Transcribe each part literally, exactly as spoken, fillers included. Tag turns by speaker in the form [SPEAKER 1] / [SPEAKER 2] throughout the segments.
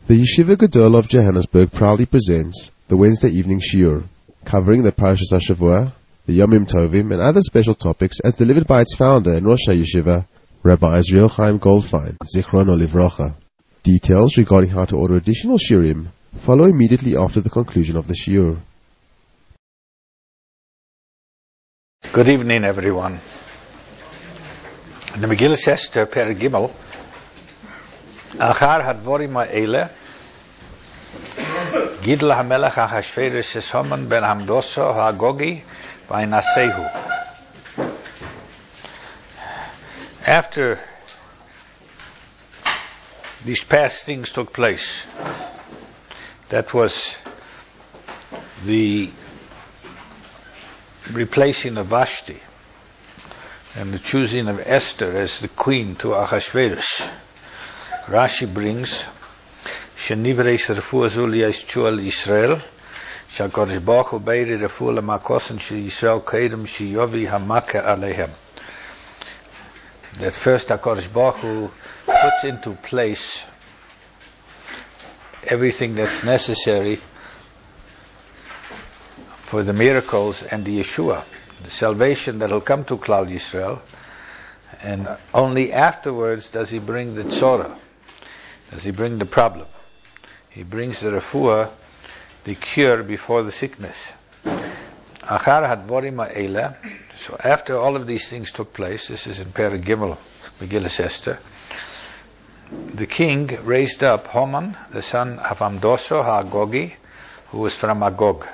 [SPEAKER 1] The Yeshiva Gedol of Johannesburg proudly presents the Wednesday evening shiur, covering the Parashas HaShavua, the Yomim Tovim, and other special topics as delivered by its founder and Rosh HaYeshiva, Rabbi Israel Chaim Goldfein, Zichrono Livrocha. Details regarding how to order additional shiurim follow immediately after the conclusion of the shiur.
[SPEAKER 2] Good evening, everyone. In the Megillah Esther, Perek Gimel, Achar hadvorim ha'ele, Gidl hamelech Achashverosh es Haman ben Hamdoso ha'agogi v'inasehu. After these past things took place, that was the replacing of Vashti and the choosing of Esther as the queen to Achashverosh. Rashi brings Shenivrei Refuah Zu Liyashua Yisrael Shakodesh Baruch Hu Beiri Refuah Lamakosen She Yisrael Kedem She Yovi Hamaka Alehem. That first HaKadosh Baruch Hu puts into place everything that's necessary for the miracles and the Yeshua, the salvation that will come to Klal Yisrael, and only afterwards does he bring the tzorah, does he bring the problem. He brings the refuah, the cure before the sickness. Achar hadvorim ha'ele. So after all of these things took place, this is in Perek Gimel, Megillah Esther, the king raised up Haman, the son of Hamdoso ha'agogi, who was from Agog.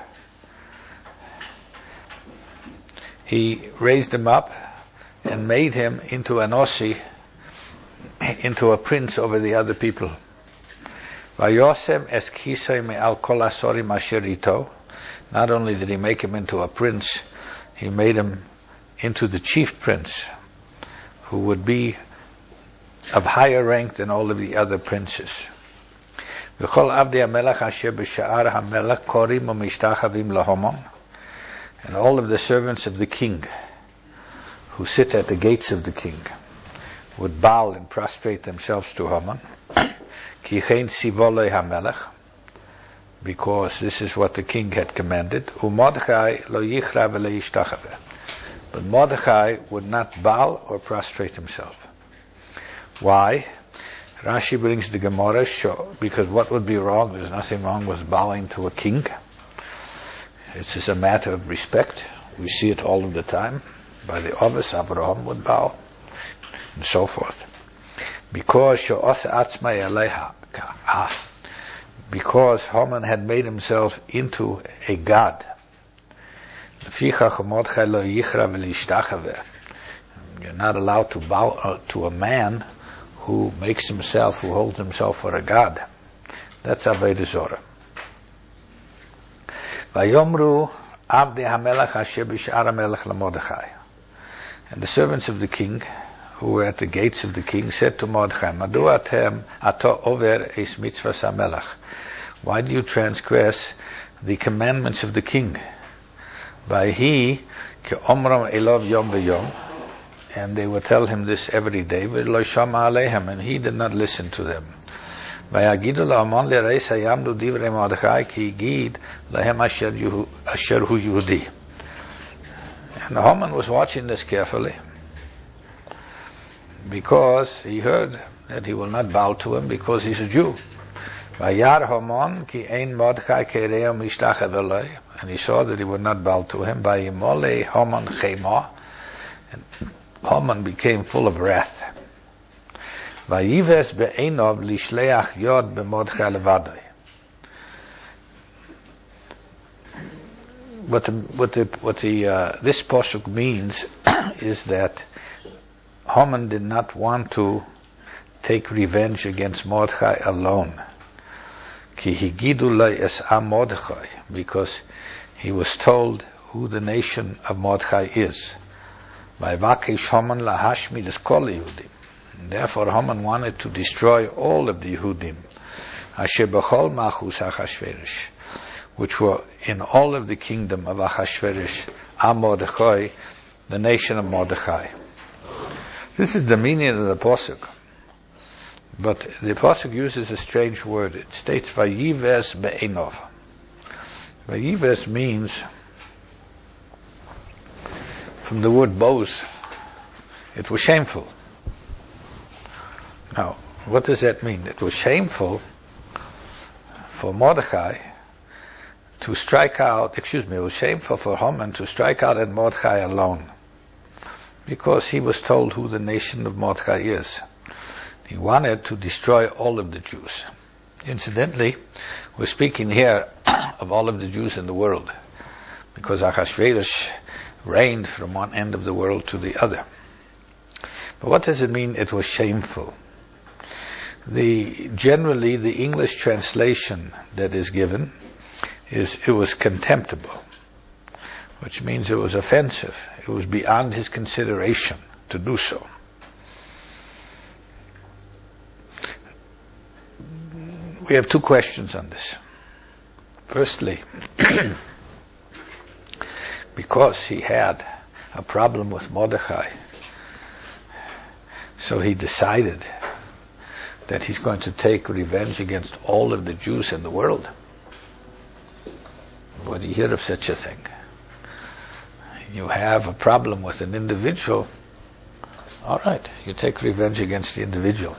[SPEAKER 2] He raised him up and made him into an Ossi, into a prince over the other people. Vayosem es kisei me'al kol asorim asher ito. Not only did he make him into a prince, he made him into the chief prince, who would be of higher rank than all of the other princes. V'chol avdei hamelech asher b'sha'ar hamelech korim u'mishtachavim laHaman. And all of the servants of the king, who sit at the gates of the king, would bow and prostrate themselves to Haman. Ki chen sivolei hamelech, because this is what the king had commanded. U'Mordechai lo yichra v'lo yishtachaveh. But Mordechai would not bow or prostrate himself. Why? Rashi brings the Gemara, because what would be wrong? There's nothing wrong with bowing to a king. It's just a matter of respect. We see it all of the time. By the office, Abraham would bow, and so forth. Because because Haman had made himself into a god. You're not allowed to bow to a man who makes himself, who holds himself for a god. That's Avodah Zorah. Vayomru avdei hamelech asher b'sha'ar hamelech leMordechai. And the servants of the king, who were at the gates of the king, said to Mordechai, Madu atem ato over es mitzvahs hamelech. Why do you transgress the commandments of the king? Vayhi ke omram elov yom v'yom. And they would tell him this every day, v'lo shama alehem, and he did not listen to them. Vayagidu la'aman le'reis hayamdu divrei Mordechai ki yigid lahem asher hu Yehudi. And Haman was watching this carefully, because he heard that he will not bow to him because he's a Jew. Vayar Haman ki ein Mordechai kereya mishtachav eloi. And he saw that he would not bow to him. Vayimolei Haman chema. And Haman became full of wrath. Vayives be'enov lishleach yod beMordechai levadoi. What the what the what the uh, this pasuk means is that Haman did not want to take revenge against Mordechai alone. Ki higidu lo es am Mordechai, because he was told who the nation of Mordechai is. Vayivakesh Haman lahashmid es kol Yehudim. Therefore, Haman wanted to destroy all of the Yehudim, asher b'chol machus Achashverosh, which were in all of the kingdom of Achashverosh, am Mordechai, the nation of Mordechai. This is the meaning of the pasuk. But the Pasuk uses a strange word. It states Vayives be'enov. Vayives means, from the word boz, it was shameful. Now, what does that mean? It was shameful for Mordechai to strike out, excuse me, it was shameful for Haman to strike out at Mordechai alone, because he was told who the nation of Mordechai is. He wanted to destroy all of the Jews. Incidentally, we're speaking here of all of the Jews in the world, because Achashverosh reigned from one end of the world to the other. But what does it mean it was shameful? The, generally, the English translation that is given is it was contemptible, which means it was offensive. It was beyond his consideration to do so. We have two questions on this. Firstly, because he had a problem with Mordechai, so he decided that he's going to take revenge against all of the Jews in the world. What do you hear of such a thing? You have a problem with an individual, all right, you take revenge against the individual.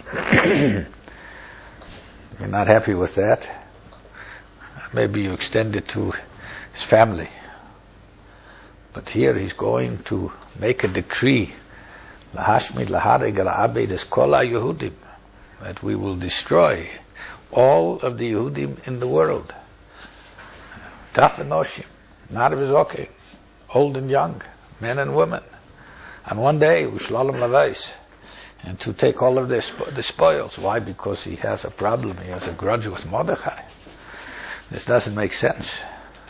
[SPEAKER 2] You're not happy with that, maybe you extend it to his family. But here he's going to make a decree, Lahashmid lahareg la'abed es kol ha'Yehudim, that we will destroy all of the Yehudim in the world. Taf enoshim, nar v'zokein, old and young, men and women. And one day, ushlalom lavais, and to take all of their spo- the spoils. Why? Because he has a problem, he has a grudge with Mordechai. This doesn't make sense.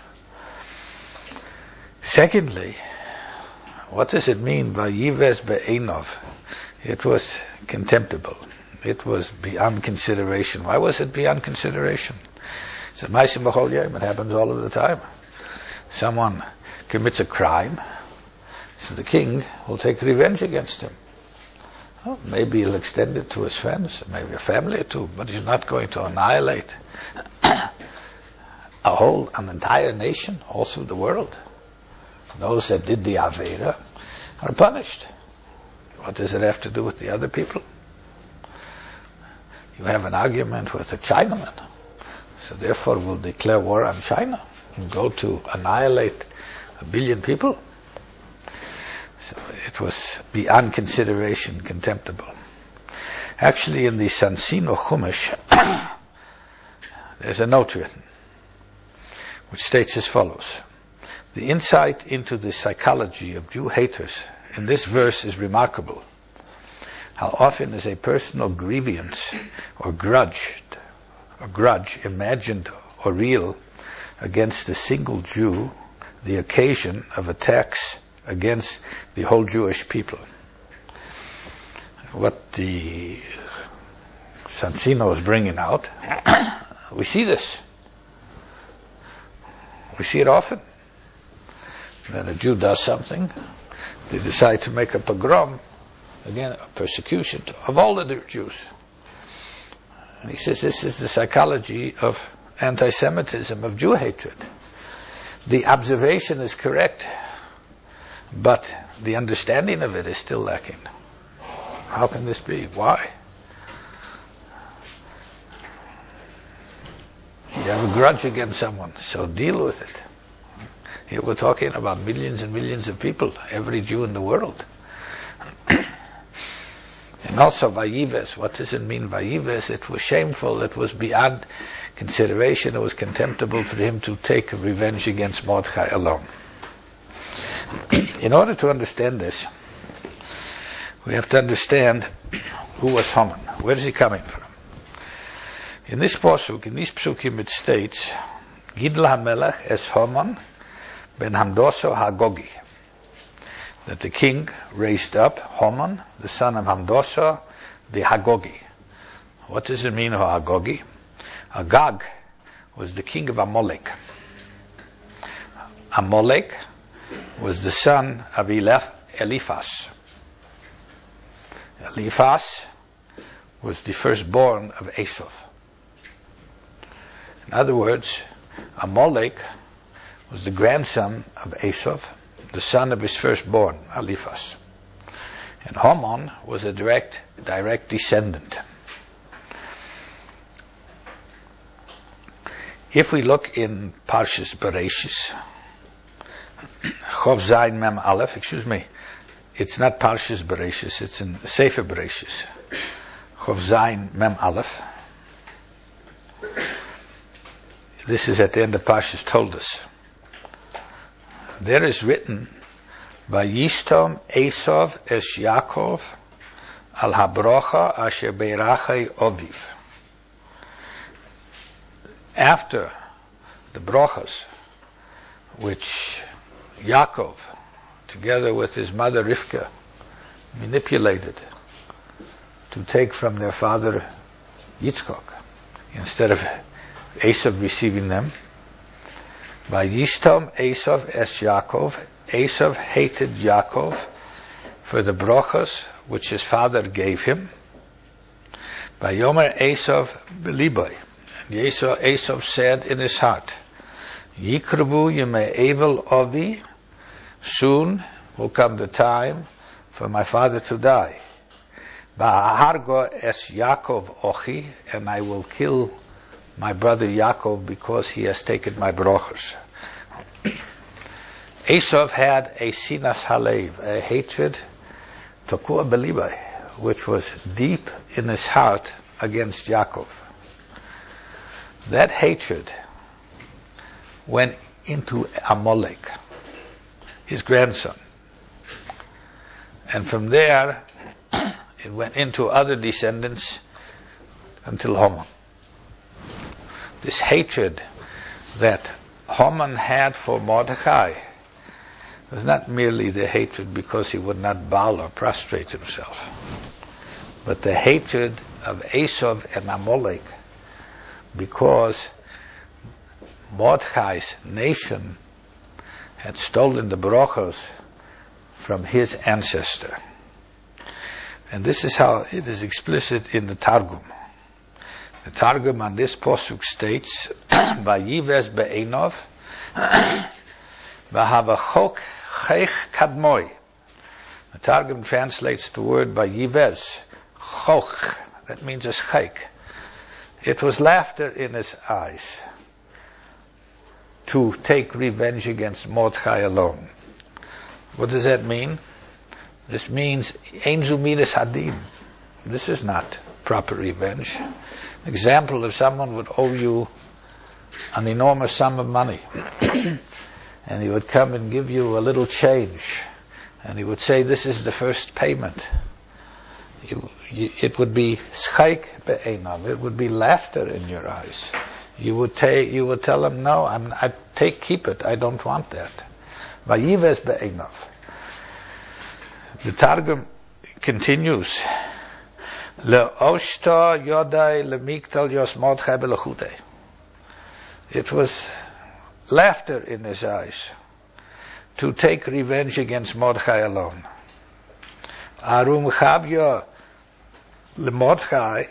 [SPEAKER 2] Secondly, what does it mean, Vayives be'enov? It was contemptible. It was beyond consideration. Why was it beyond consideration? It's a ma'asim b'chol yom. It happens all of the time. Someone commits a crime, so the king will take revenge against him. Oh, maybe he'll extend it to his friends, maybe a family or two, but he's not going to annihilate a whole, an entire nation, also the world. Those that did the Aveira are punished. What does it have to do with the other people? You have an argument with a Chinaman, so therefore we'll declare war on China and go to annihilate a billion people. So it was beyond consideration, contemptible. Actually, in the Sansino Chumash, there's a note written, which states as follows. The insight into the psychology of Jew haters in this verse is remarkable. How often is a personal grievance or grudge, or grudge imagined or real against a single Jew the occasion of attacks against the whole Jewish people. What the Sansino is bringing out, we see this. We see it often. That a Jew does something, they decide to make a pogrom, again, a persecution of all the Jews. And he says this is the psychology of anti-Semitism, of Jew hatred. The observation is correct, but the understanding of it is still lacking. How can this be? Why? You have a grudge against someone, so deal with it. Here we're talking about millions and millions of people, every Jew in the world. And also Vayives, what does it mean Vayives? It was shameful, it was beyond consideration, it was contemptible for him to take revenge against Mordechai alone. In order to understand this, we have to understand who was Haman. Where is he coming from? In this pasuk, in these psukim, it states, Gidl HaMelech es Haman ben Hamdoso HaGogi, that the king raised up Haman, the son of Hamdoso, the Hagogi. What does it mean, Hagogi? Agag was the king of Amalek. Amalek was the son of Eliphaz. Eliphaz was the firstborn of Esav. In other words, Amalek was the grandson of Esav, the son of his firstborn, Eliphaz. And Haman was a direct, direct descendant. If we look in Parshas Bereshis, Chov Zayin Mem Aleph, excuse me, it's not Parshas Bereshis, it's in Sefer Bereshis. Chov Zayin Mem Aleph. This is at the end of Parshas Toldos. There is written, Vayishtom Esav es Yaakov al habrocha asher beirachei oviv. After the brochas, which Yaakov, together with his mother Rivka, manipulated to take from their father Yitzchak, instead of Esav receiving them, Vayishtom Esav es Yaakov, Esav hated Yaakov for the brochas which his father gave him. Vayomer Esav beliboy, and Esav, Esav said in his heart, Yikruvu yemei evel ovi, soon will come the time for my father to die. Va'ahargo es Yaakov ochi, and I will kill my brother Yaakov because he has taken my brochas. Esav had a sinas halev, a hatred, takua belibai, which was deep in his heart against Yaakov. That hatred went into Amalek, his grandson. And from there, it went into other descendants until Haman. This hatred that Haman had for Mordechai was not merely the hatred because he would not bow or prostrate himself, but the hatred of Esav and Amalek because Mordechai's nation had stolen the brachos from his ancestor. And this is how it is explicit in the Targum. The Targum on this posuk states, Vayivez be'enov, V'havachok chech kadmoi. The Targum translates the word Vayivez, choch, that means a chek. It was laughter in his eyes to take revenge against Mordechai alone. What does that mean? This means Einzu Midas Hadin. This is not proper revenge. Example, if someone would owe you an enormous sum of money and he would come and give you a little change and he would say, this is the first payment. You, you, it would be schaik be'einav. It would be laughter in your eyes. You would, ta- you would tell him, no, I'm, I take, keep it. I don't want that. Vayivez be'einav. The Targum continues, Le'oshta yodai le'miktal yos Mordechai belachudei. It was laughter in his eyes to take revenge against Mordechai alone. Arum chavya le'Mordechai,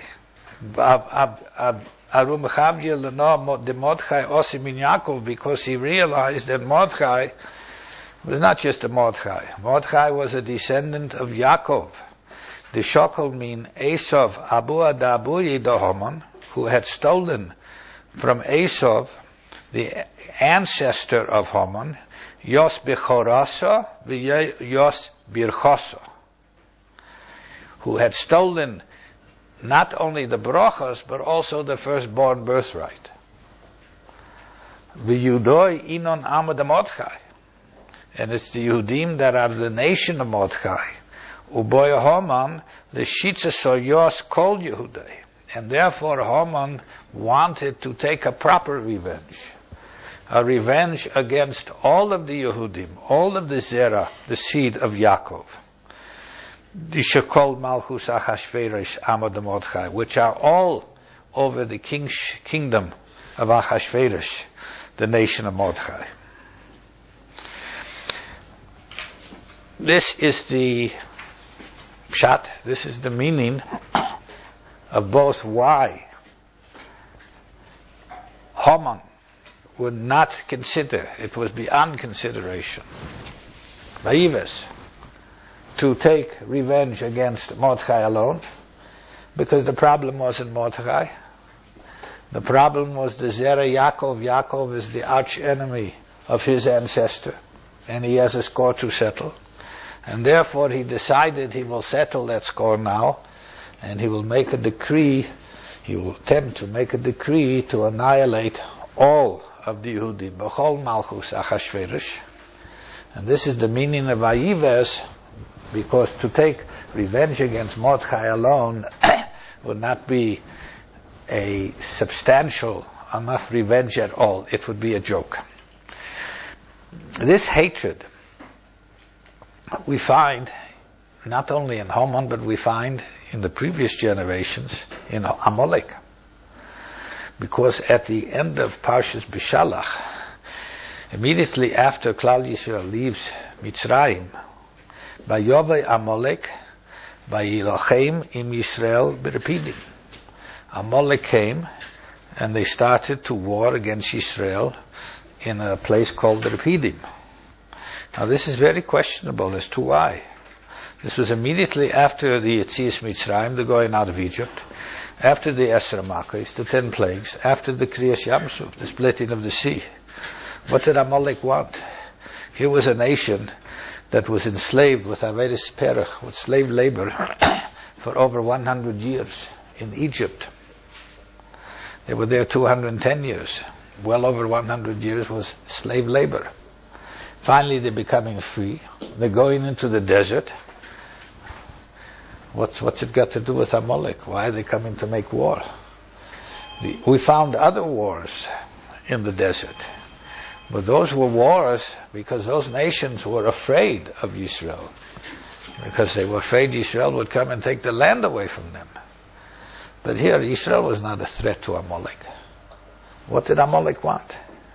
[SPEAKER 2] Arum chavya le'no de Mordechai osim in Yaakov, because he realized that Mordechai was not just a Mordechai. Mordechai was a descendant of Yaakov. The Shokol mean Esav Abu Adabuyi Haman, who had stolen from Esav, the ancestor of Haman, Yos Bechorasa, Yos Birchasa, who had stolen not only the brachas, but also the firstborn birthright. V'yudoi inon amad Mordechai. And it's the Yehudim that are the nation of Mordechai. Uboy Haman, the Shitza Soyos called Yehudai. And therefore Haman wanted to take a proper revenge. A revenge against all of the Yehudim, all of the Zerah, the seed of Yaakov. The Shekol Malchus Achashverosh Amad Mordechai, which are all over the king, kingdom of Achashverosh, the nation of Mordechai. This is the pshat, this is the meaning of both why Haman would not consider, it was beyond consideration, Vayives, to take revenge against Mordechai alone, because the problem wasn't Mordechai. The problem was the Zera Yaakov. Yaakov is the arch enemy of his ancestor, and he has a score to settle. And therefore he decided he will settle that score now, and he will make a decree, he will attempt to make a decree to annihilate all of the Yehudim, B'chol Malchus Achashverosh. And this is the meaning of Vayives, because to take revenge against Mordechai alone would not be a substantial enough revenge at all. It would be a joke. This hatred we find not only in Haman, but we find in the previous generations in Amalek. Because at the end of Parshas B'Shalach, immediately after Klal Yisrael leaves Mitzrayim, Vayovei Amalek, Vayilochem im Yisrael b'Repidim. Amalek came, and they started to war against Israel in a place called Repidim. Now this is very questionable as to why. This was immediately after the Yetzias Mitzrayim, the going out of Egypt, after the Esra Makos, the ten plagues, after the Kriyas Yamsuf, the splitting of the sea. What did Amalek want? Here was a nation that was enslaved with Averis Perach, with slave labor, for over one hundred years in Egypt. They were there two hundred ten years. Well over one hundred years was slave labor. Finally they're becoming free. They're going into the desert. What's, what's it got to do with Amalek? Why are they coming to make war? The, we found other wars in the desert. But those were wars because those nations were afraid of Israel. Because they were afraid Israel would come and take the land away from them. But here, Israel was not a threat to Amalek. What did Amalek want?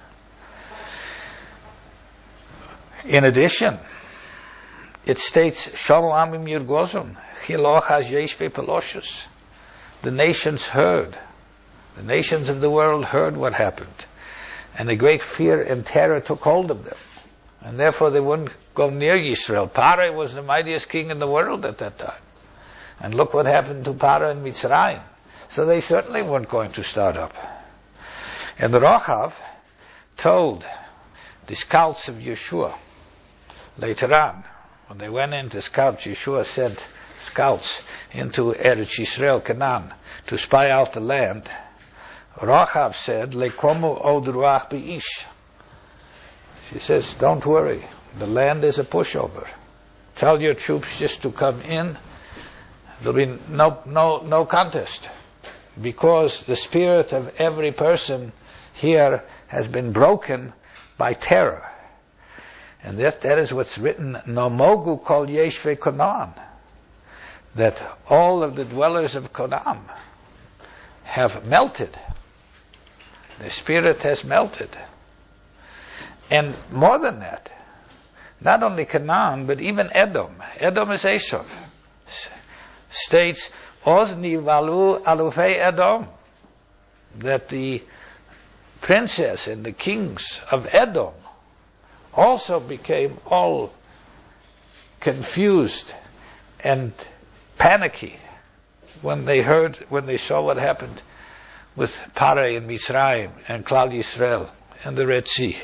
[SPEAKER 2] In addition, it states, Shalom Yirgozun, Chilochas Yeshve Peloshus. The nations heard. The nations of the world heard what happened. And a great fear and terror took hold of them. And therefore they wouldn't go near Israel. Paro was the mightiest king in the world at that time. And look what happened to Paro and Mitzrayim. So they certainly weren't going to start up. And Rochav told the scouts of Yeshua, later on, when they went in to scout, Yeshua sent scouts into Eretz Yisrael, Canaan, to spy out the land. Rochav said, Lekomu od ruach b'ish. She says, don't worry, the land is a pushover. Tell your troops just to come in. There'll be no, no, no contest. Because the spirit of every person here has been broken by terror. And that, that is what's written, Nomogu kol yeshve Canaan. That all of the dwellers of Canaan have melted. The spirit has melted. And more than that, not only Canaan, but even Edom. Edom is Esav. States, Ozni valu alufei Edom. That the princess and the kings of Edom also became all confused and panicky when they heard, when they saw what happened with Paro and Mitzrayim and Klal Yisrael and the Red Sea.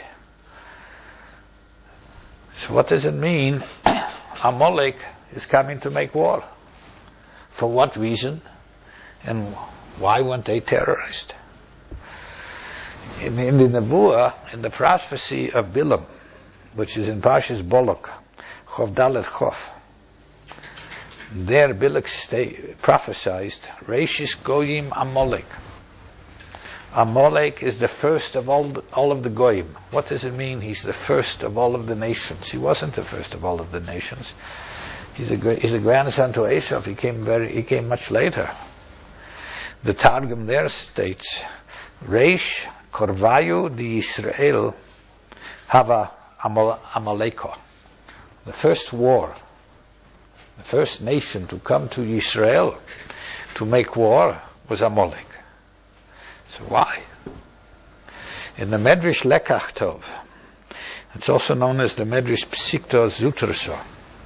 [SPEAKER 2] So what does it mean? Amalek is coming to make war. For what reason? And why weren't they terrorized? In, in the Nebuah, in the prophecy of Bilam, which is in Parshas Bolok, Chov Dalet Chov, there Bilak stay, prophesied, Reishis Goyim Amalek. Amalek is the first of all, the, all of the Goyim. What does it mean? He's the first of all of the nations. He wasn't the first of all of the nations. He's a, he's a grandson to Esav. He came very, he came much later. The Targum there states, Reish Korvayu di Israel Hava Amaleko. The first war, the first nation to come to Israel to make war was Amalek. So why? In the Medrash Lekach Tov, it's also known as the Medrash Psikto Zutraso,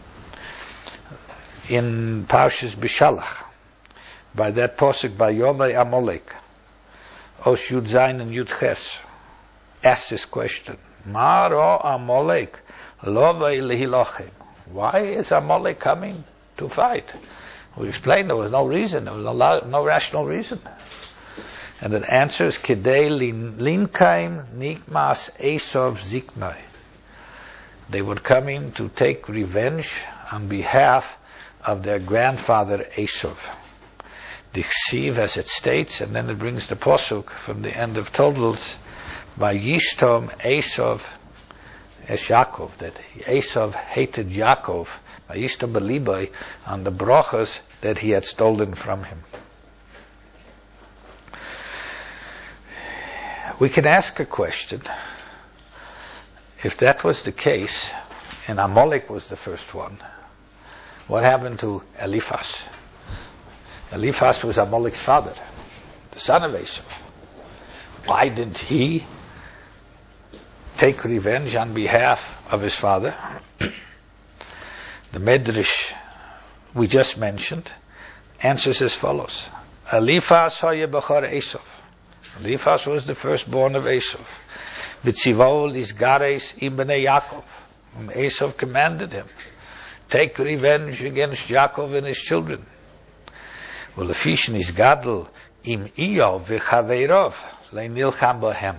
[SPEAKER 2] in Parshas Bishalach, by that posuk by Yomei Amalek, Osh Yud Zayin and Yud Ches, asks this question: Ma ro Amalek lovei lehilochem? Why is Amalek coming to fight? We explained there was no reason, there was no, no rational reason. And it answers, Kidei linkaim nikmas Esov ziknoi. They were coming to take revenge on behalf of their grandfather Esov. The Ksiv, as it states, and then it brings the posuk from the end of Toldos, by Yishtom Esov es Yaakov, that Esov hated Yaakov, by Yishtom Beliboy, on the brachas that he had stolen from him. We can ask a question. If that was the case, and Amalek was the first one, what happened to Eliphaz? Eliphaz was Amalek's father, the son of Esau. Why didn't he take revenge on behalf of his father? The Medrash we just mentioned answers as follows: Eliphaz haya b'chor Esau. Eliphaz was the firstborn of Esau. V'tzivol is gares im b'nei Yaakov. Esau commanded him, take revenge against Yaakov and his children. Well, the fishin is gadol im Iyov v'chaveirov le'nilcham bohem.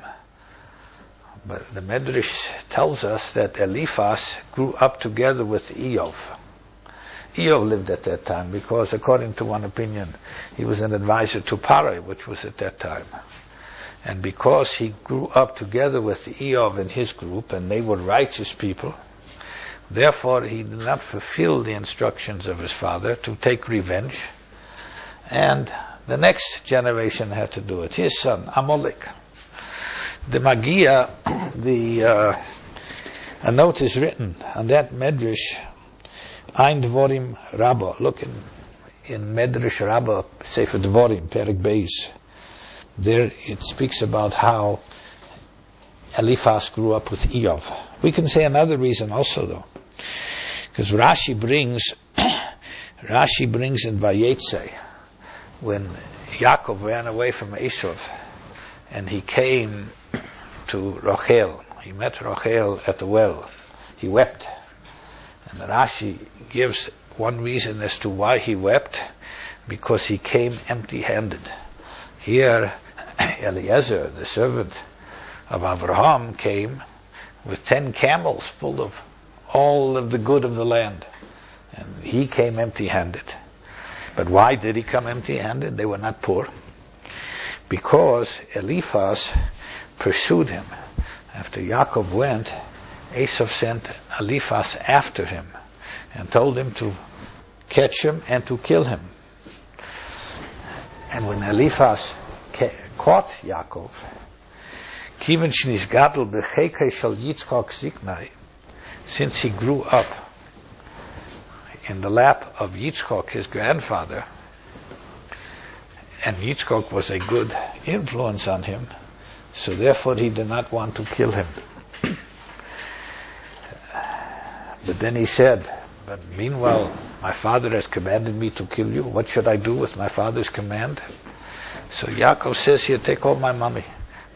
[SPEAKER 2] But the Medrash tells us that Eliphaz grew up together with Iyov. Iyov lived at that time because, according to one opinion, he was an advisor to Parai, which was at that time. And because he grew up together with Iyov and his group, and they were righteous people, therefore he did not fulfill the instructions of his father to take revenge. And the next generation had to do it. His son, Amalek. The Magia, the uh, a note is written on that Medrash, Ein Dvorim Rabbah. Look in, in Medrash Rabbah, Sefer Dvorim, Perek Beis. There it speaks about how Eliphaz grew up with Iyov. We can say another reason also, though, because Rashi brings Rashi brings in Vayetze, when Yaakov ran away from Esau and he came to Rachel, he met Rachel at the well, he wept. And Rashi gives one reason as to why he wept: because he came empty-handed. Here, Eliezer, the servant of Avraham, came with ten camels full of all of the good of the land. And he came empty-handed. But why did he come empty-handed? They were not poor. Because Eliphaz pursued him. After Yaakov went, Esau sent Eliphaz after him and told him to catch him and to kill him. And when Eliphaz ca- caught Yaakov, Kiven shnis gadol b'chekei shel Yitzchak ziknai, since he grew up in the lap of Yitzchak, his grandfather, and Yitzchak was a good influence on him, so therefore he did not want to kill him. But then he said, but meanwhile, my father has commanded me to kill you. What should I do with my father's command? So Yaakov says here, take all my money.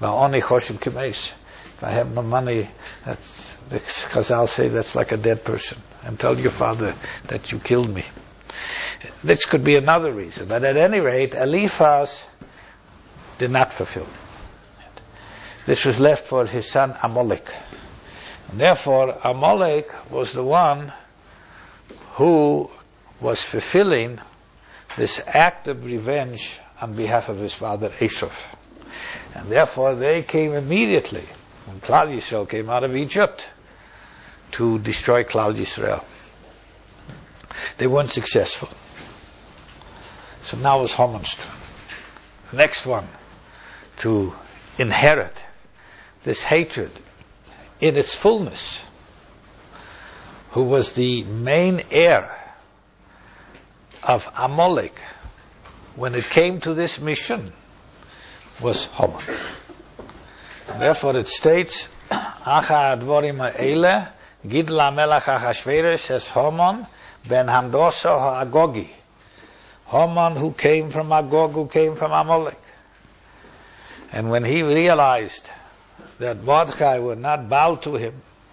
[SPEAKER 2] If I have no money, that's, the Chazal say that's like a dead person. And tell your father that you killed me. This could be another reason. But at any rate, Eliphaz did not fulfill it. This was left for his son Amalek. And therefore, Amalek was the one who was fulfilling this act of revenge on behalf of his father Esau. And therefore they came immediately, when Klal Yisrael came out of Egypt, to destroy Klal Yisrael. They weren't successful. So now was Haman's turn. The next one to inherit this hatred in its fullness, who was the main heir of Amalek, when it came to this mission, was Haman. And therefore it states, Acha advorim ha'ele, Gidla melech Achashverosh es Haman ben Hamdosa ha'agogi. Haman, who came from Agog, who came from Amalek. And when he realized that Mordechai would not bow to him,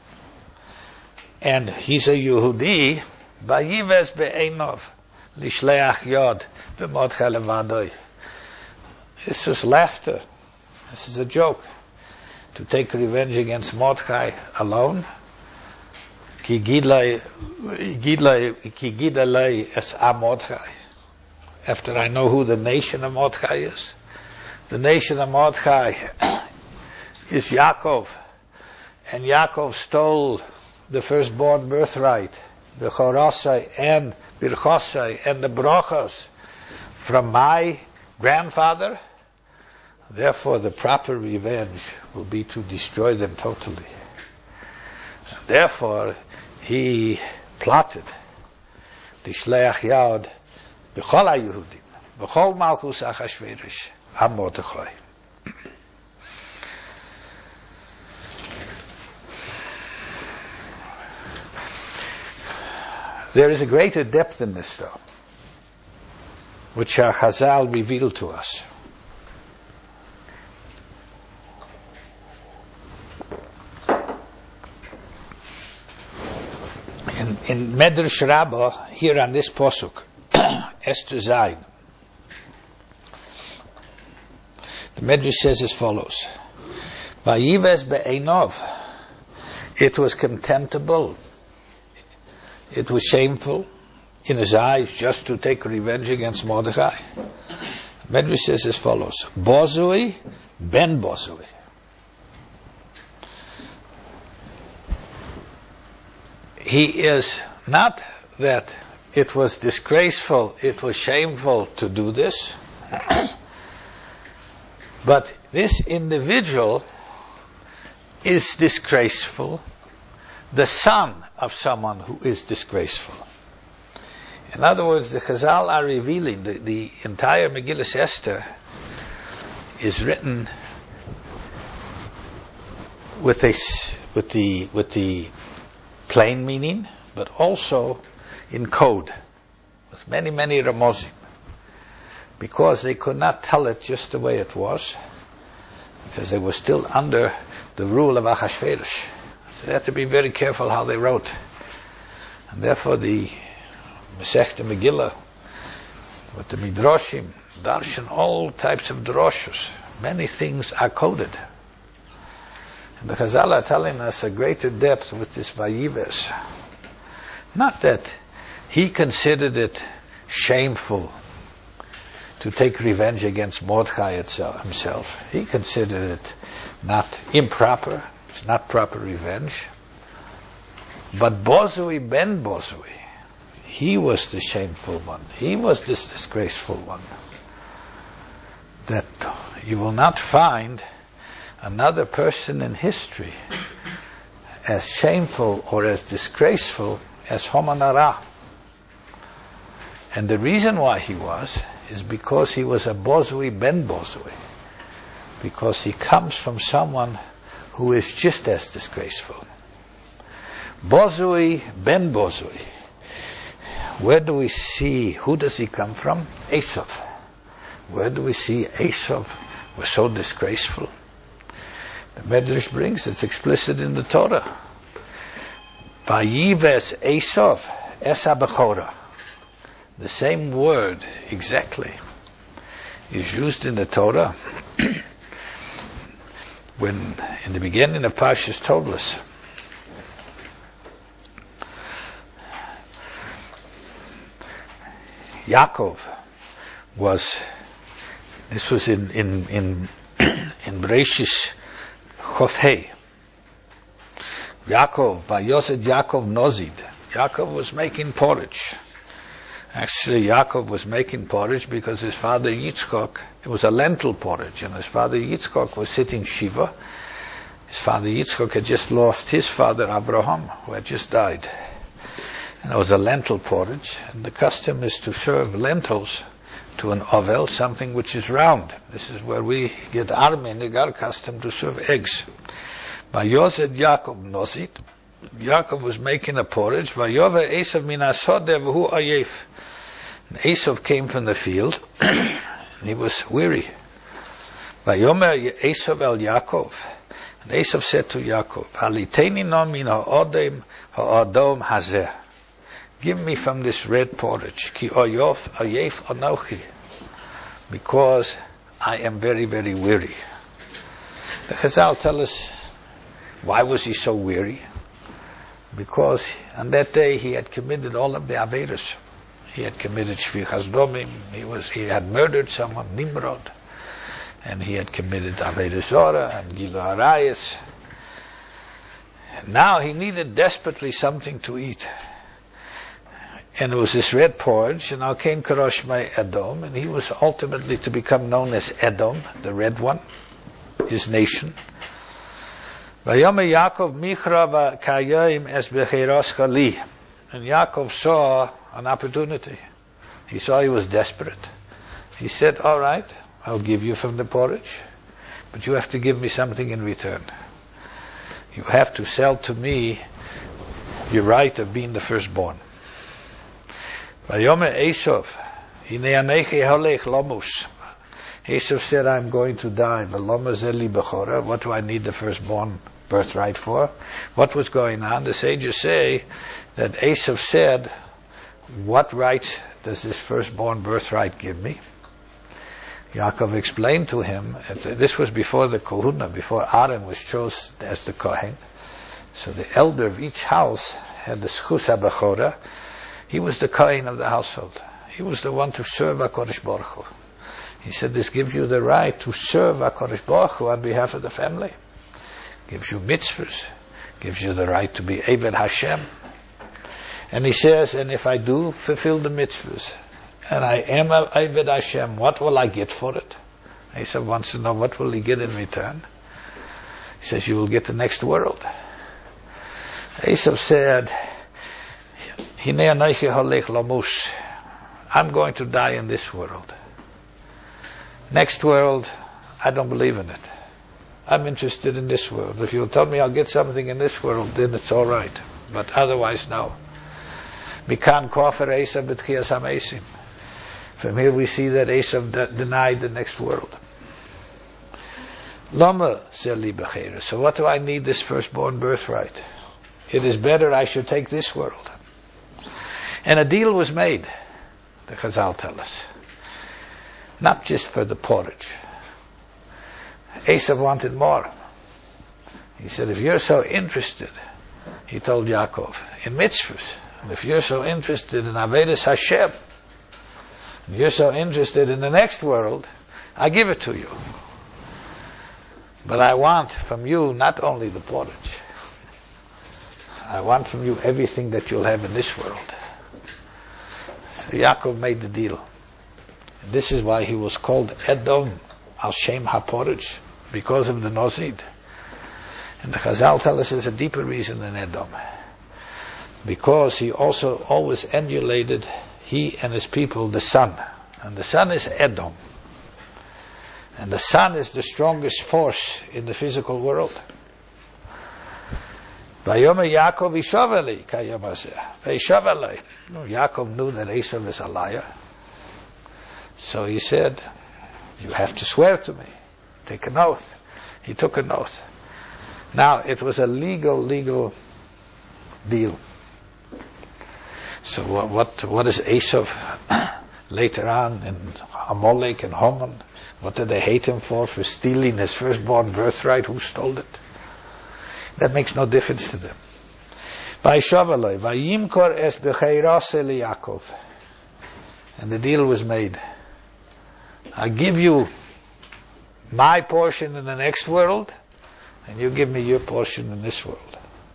[SPEAKER 2] and he's a Yehudi, Vayives be'enov lishleach yod b'Mordechai levadoi. This was laughter. This is a joke. To take revenge against Mordechai alone. Ki gidlai ki gidlai es a Mordechai. After I know who the nation of Mordechai is. The nation of Mordechai is Yaakov. And Yaakov stole the firstborn birthright, the Chorasai and Birchosai and the Brochos from my grandfather. Therefore the proper revenge will be to destroy them totally. Therefore he plotted the Shleach Yad B'chol HaYehudim, B'chol Malchus Achashverosh, Am Mordechai. There is a greater depth in this though, which our Chazal revealed to us. In, in Medrash Rabbah, here on this posuk, Esther Zayin, the Medrash says as follows: Vayives be'enov, it was contemptible, it was shameful in his eyes just to take revenge against Mordechai. The Medrash says as follows: Bozui ben Bozui. He is not that it was disgraceful, it was shameful to do this, but this individual is disgraceful, the son of someone who is disgraceful. In other words, the Chazal are revealing the, the entire Megillas Esther is written with a, with the with the plain meaning, but also in code, with many, many ramozim, because they could not tell it just the way it was, because they were still under the rule of Achashverosh. So they had to be very careful how they wrote. And therefore the Masechta Megillah, with the Midrashim, Darshan, all types of droshes, many things are coded. And the Chazal are telling us a greater depth with this Vayives. Not that he considered it shameful to take revenge against Mordechai itself, himself. He considered it not improper, it's not proper revenge. But Bozui ben Bozui, he was the shameful one. He was this disgraceful one. That you will not find another person in history as shameful or as disgraceful as Haman Hara. And the reason why he was is because he was a Bozui ben Bozui, because he comes from someone who is just as disgraceful. Bozui ben Bozui. Where do we see, who does he come from? Esav. Where do we see Esav was so disgraceful? The Medrash brings, it's explicit in the Torah. Vayives Esav es ha-bechora. The same word exactly is used in the Torah when in the beginning of Parshas Toldos, Yaakov was, this was in in in in Bereshis Chofhei. Yaakov, Vayosed Yaakov Nozid. Yaakov was making porridge. Actually, Yaakov was making porridge because his father Yitzchok, it was a lentil porridge, and his father Yitzchok was sitting Shiva. His father Yitzchok had just lost his father Abraham, who had just died. And it was a lentil porridge, and the custom is to serve lentils to an ovel, something which is round. This is where we get Armen, they got accustomed to serve eggs. Vayosed Yaakov nosit. Yaakov was making a porridge. Vayove Esav min hasodeh v'hu ayef. And Esav came from the field, and he was weary. Vayomer Esav el Yaakov. And Esav said to Yaakov, Haliteni no min ha'odem ha'odom hazeh. Give me from this red porridge, ki oyof ayef anochi, because I am very, very weary. The Chazal tell us, why was he so weary? Because on that day he had committed all of the Averos. He had committed Shvichas Domim, he was, he had murdered someone, Nimrod, and he had committed Averos Zora and Gilu Harayas. Now he needed desperately something to eat. And it was this red porridge, and now came Karoshmai Edom, and he was ultimately to become known as Edom, the red one, his nation. Vayome Yaakov Michra Kayim es Becheros Kali. And Yaakov saw an opportunity. He saw he was desperate. He said, all right, I'll give you from the porridge, but you have to give me something in return. You have to sell to me your right of being the firstborn. Vayome Esav, Hinei anechi holech lomus. Esav said, I'm going to die. V'loma zeli bechora. What do I need the firstborn birthright for? What was going on? The sages say that Esav said, what right does this firstborn birthright give me? Yaakov explained to him, this was before the Kohuna, before Aaron was chosen as the Kohen. So the elder of each house had the Schus HaBechora. He was the Kohen of the household. He was the one to serve HaKadosh Baruch Hu. He said, this gives you the right to serve HaKadosh Baruch Hu on behalf of the family. Gives you mitzvahs. Gives you the right to be Eved Hashem. And he says, and if I do fulfill the mitzvahs, and I am Eved Hashem, what will I get for it? Esav wants to know, what will he get in return? He says, you will get the next world. Esav said, I'm going to die in this world. Next world, I don't believe in it. I'm interested in this world. If you'll tell me I'll get something in this world, then it's all right. But otherwise, no. Mikan kofer Esav b'tchiyas hamesim. From here we see that Esav de- denied the next world. Lama zeli b'cheira. So what do I need this firstborn birthright? It is better I should take this world. And a deal was made, the Chazal tell us. Not just for the porridge. Esav wanted more. He said, if you're so interested, he told Yaakov, in mitzvahs, and if you're so interested in Avedis Hashem, and you're so interested in the next world, I give it to you. But I want from you not only the porridge. I want from you everything that you'll have in this world. So Yaakov made the deal. And this is why he was called Edom al Shem HaPorridge, because of the Nozid. And the Chazal tell us there's a deeper reason than Edom. Because he also always emulated, he and his people, the sun. And the sun is Edom. And the sun is the strongest force in the physical world. Vayome Yaakov Ishaveli Kayamazeh. Vayishaveli. Yaakov knew that Esav is a liar. So he said, you have to swear to me. Take an oath. He took an oath. Now, it was a legal, legal deal. So what what, what is Esav later on in Amalek and Haman? What did they hate him for? For stealing his firstborn birthright? Who stole it? That makes no difference to them. Vayishavaloi, vayimkor es b'cheirase liYaakov. And the deal was made. I give you my portion in the next world, and you give me your portion in this world.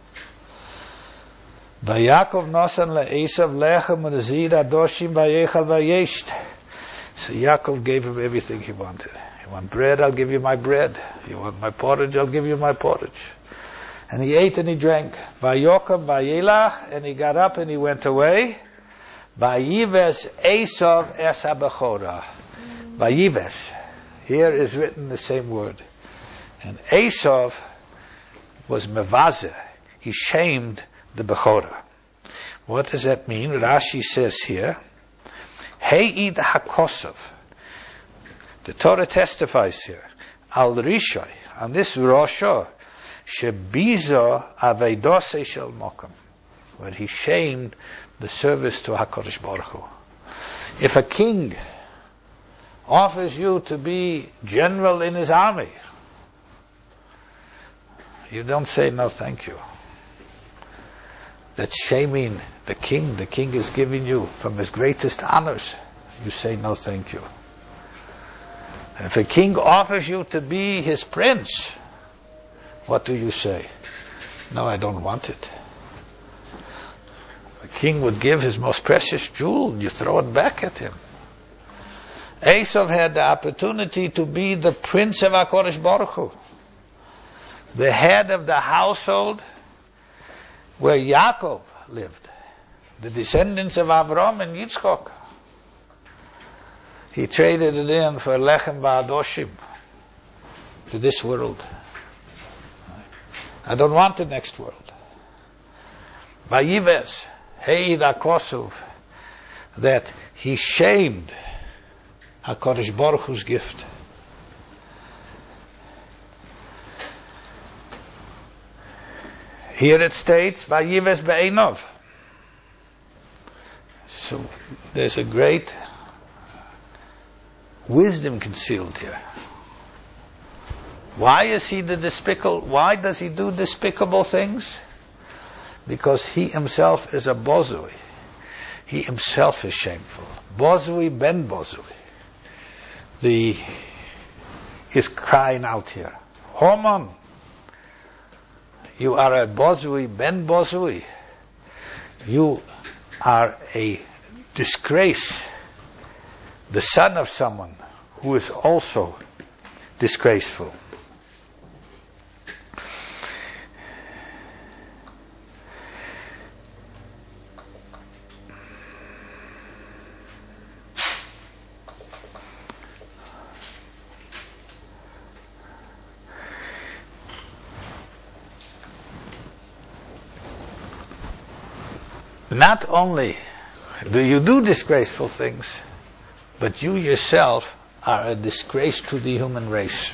[SPEAKER 2] Vayakov nosan le'esav lechem u'nezir adoshim vayechal vayesht. So Yaakov gave him everything he wanted. You want bread, I'll give you my bread. You want my porridge, I'll give you my porridge. And he ate and he drank. Vayokam vayelach, and he got up and he went away. Vayives Esav es habechora. Vayives. Here is written the same word. And Esav was mevazeh. He shamed the bechora. What does that mean? Rashi says here, He'id hakosov. The Torah testifies here, al rishoi, on this Rosho, shebizo aveidose shel mokum, where he shamed the service to HaKadosh Baruch Hu. If a king offers you to be general in his army, you don't say no thank you. That's shaming the king. The king is giving you from his greatest honors. You say no thank you. And if a king offers you to be his prince, what do you say? No, I don't want it. A king would give his most precious jewel, you throw it back at him. Esav had the opportunity to be the prince of HaKadosh Baruch Hu, the head of the household where Yaakov lived, the descendants of Avram and Yitzchok. He traded it in for Lechem Ba'adoshim, to this world. I don't want the next world. Vayives, He'id HaKosov, that he shamed HaKadosh Baruch Hu's gift. Here it states, Vayives Be'enov. So there's a great wisdom concealed here. Why is he the despicable? Why does he do despicable things? Because he himself is a bozui. He himself is shameful. Bozui ben bozui. The is crying out here. Haman, you are a bozui ben bozui. You are a disgrace. The son of someone who is also disgraceful. Not only do you do disgraceful things, but you yourself are a disgrace to the human race.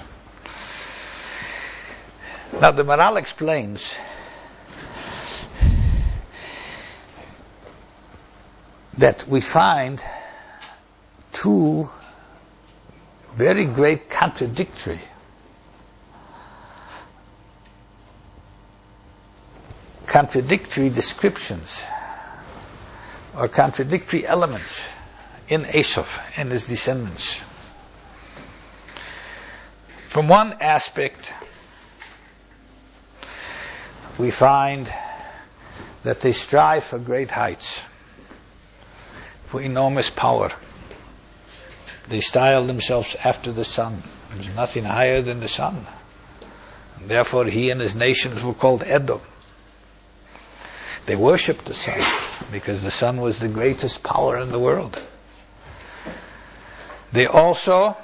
[SPEAKER 2] Now the Maral explains that we find two very great contradictory contradictory descriptions or contradictory elements in Esav and his descendants. From one aspect, we find that they strive for great heights, for enormous power. They style themselves after the sun. There's nothing higher than the sun. And therefore he and his nations were called Edom. They worshipped the sun because the sun was the greatest power in the world. They also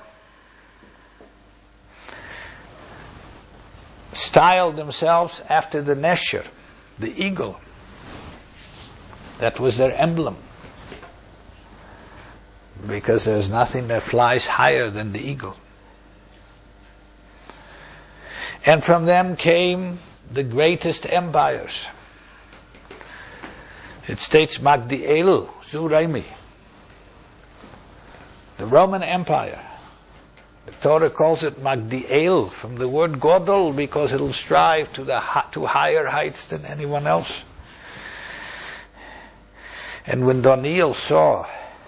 [SPEAKER 2] styled themselves after the Nesher, the eagle. That was their emblem. Because there's nothing that flies higher than the eagle. And from them came the greatest empires. It states Magdiel Zuraimi, the Roman Empire. The Torah calls it Magdiel from the word Godol because it'll strive to the to higher heights than anyone else. And when Daniel saw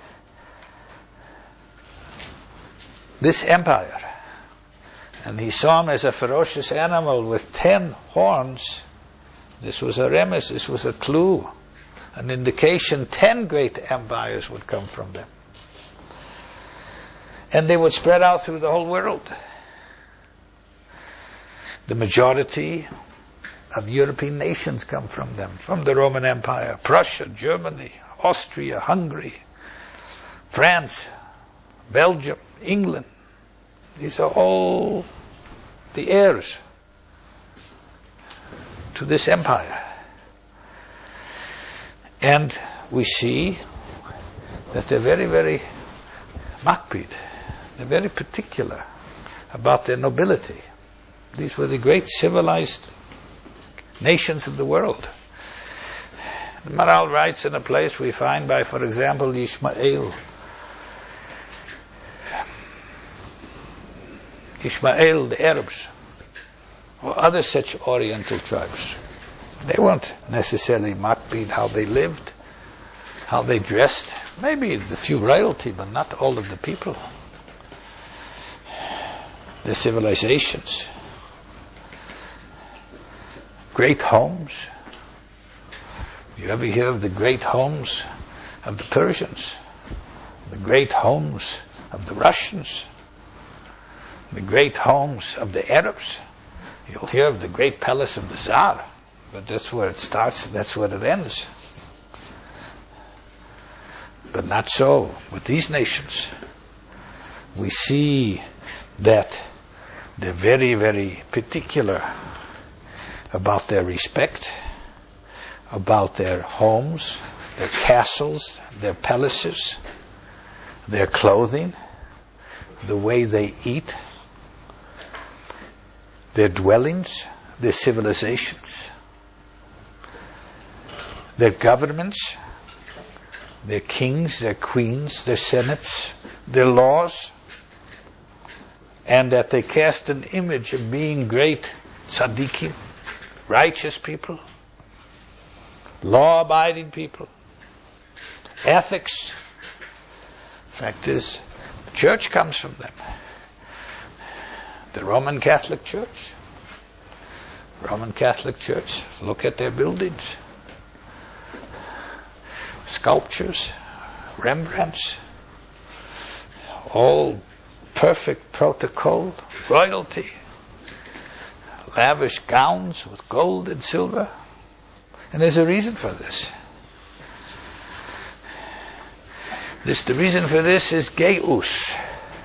[SPEAKER 2] this empire, and he saw him as a ferocious animal with ten horns, this was a remes, this was a clue, an indication ten great empires would come from them. And they would spread out through the whole world. The majority of European nations come from them, from the Roman Empire, Prussia, Germany, Austria, Hungary, France, Belgium, England. These are all the heirs to this empire. And we see that they're very, very makpid. They're very particular about their nobility. These were the great civilized nations of the world. The Maharal writes in a place we find by, for example, Ishmael. Ishmael, the Arabs, or other such oriental tribes. They weren't necessarily makpid how they lived, how they dressed. Maybe the few royalty, but not all of the people. The civilizations. Great homes. You ever hear of the great homes of the Persians? The great homes of the Russians? The great homes of the Arabs? You'll hear of the great palace of the Tsar, but that's where it starts, that's where it ends. But not so with these nations. We see that they're very, very particular about their respect, about their homes, their castles, their palaces, their clothing, the way they eat, their dwellings, their civilizations, their governments, their kings, their queens, their senates, their laws, and that they cast an image of being great tzaddikim, righteous people, law-abiding people, ethics. Fact is, the church comes from them. The Roman Catholic Church. Roman Catholic Church, look at their buildings. Sculptures, Rembrandts, all perfect protocol, royalty, lavish gowns with gold and silver. And there's a reason for this. This the reason for this is Geus.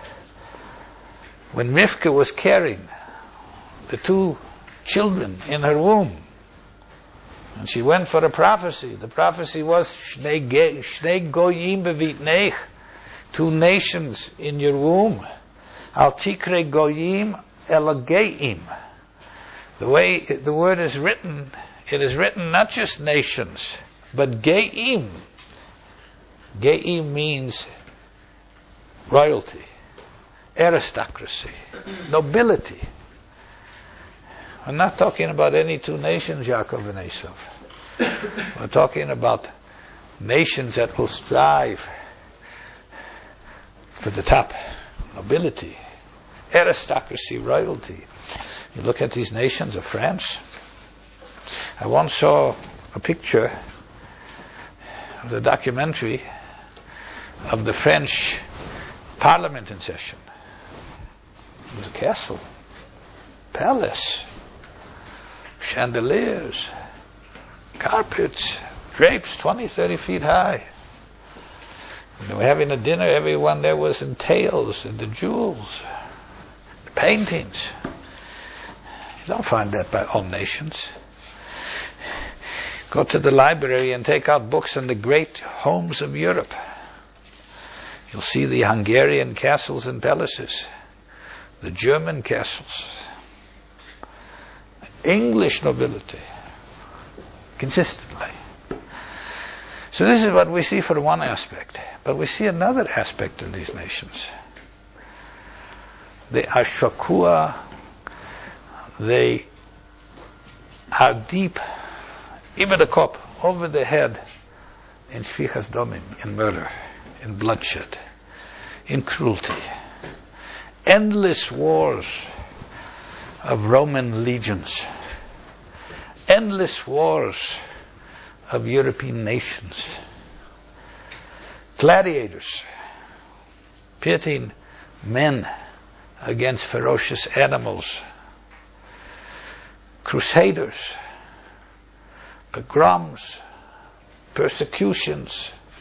[SPEAKER 2] When Rivka was carrying the two children in her womb, and she went for a prophecy. The prophecy was Shnei Goyim bevitneich, two nations in your womb. Al tikre Goyim elageim. The way the word is written, it is written not just nations, but Geim. Geim means royalty, aristocracy, nobility. I'm not talking about any two nations, Yaakov and Esav. We're talking about nations that will strive for the top, nobility, aristocracy, royalty. You look at these nations of France. I once saw a picture of the documentary of the French Parliament in session. It was a castle, palace, chandeliers, carpets, drapes twenty, thirty feet high. They were having a dinner, everyone there was in tails, and the jewels, the paintings. You don't find that by all nations. Go to the library and take out books on the great homes of Europe. You'll see the Hungarian castles and palaces, the German castles, English nobility, consistently. So this is what we see for one aspect. But we see another aspect of these nations. They are shakua, they are deep, even a cup over the head, in shvichas domim, in murder, in bloodshed, in cruelty. Endless wars of Roman legions, endless wars of European nations, gladiators pitting men against ferocious animals, crusaders, pogroms, persecutions,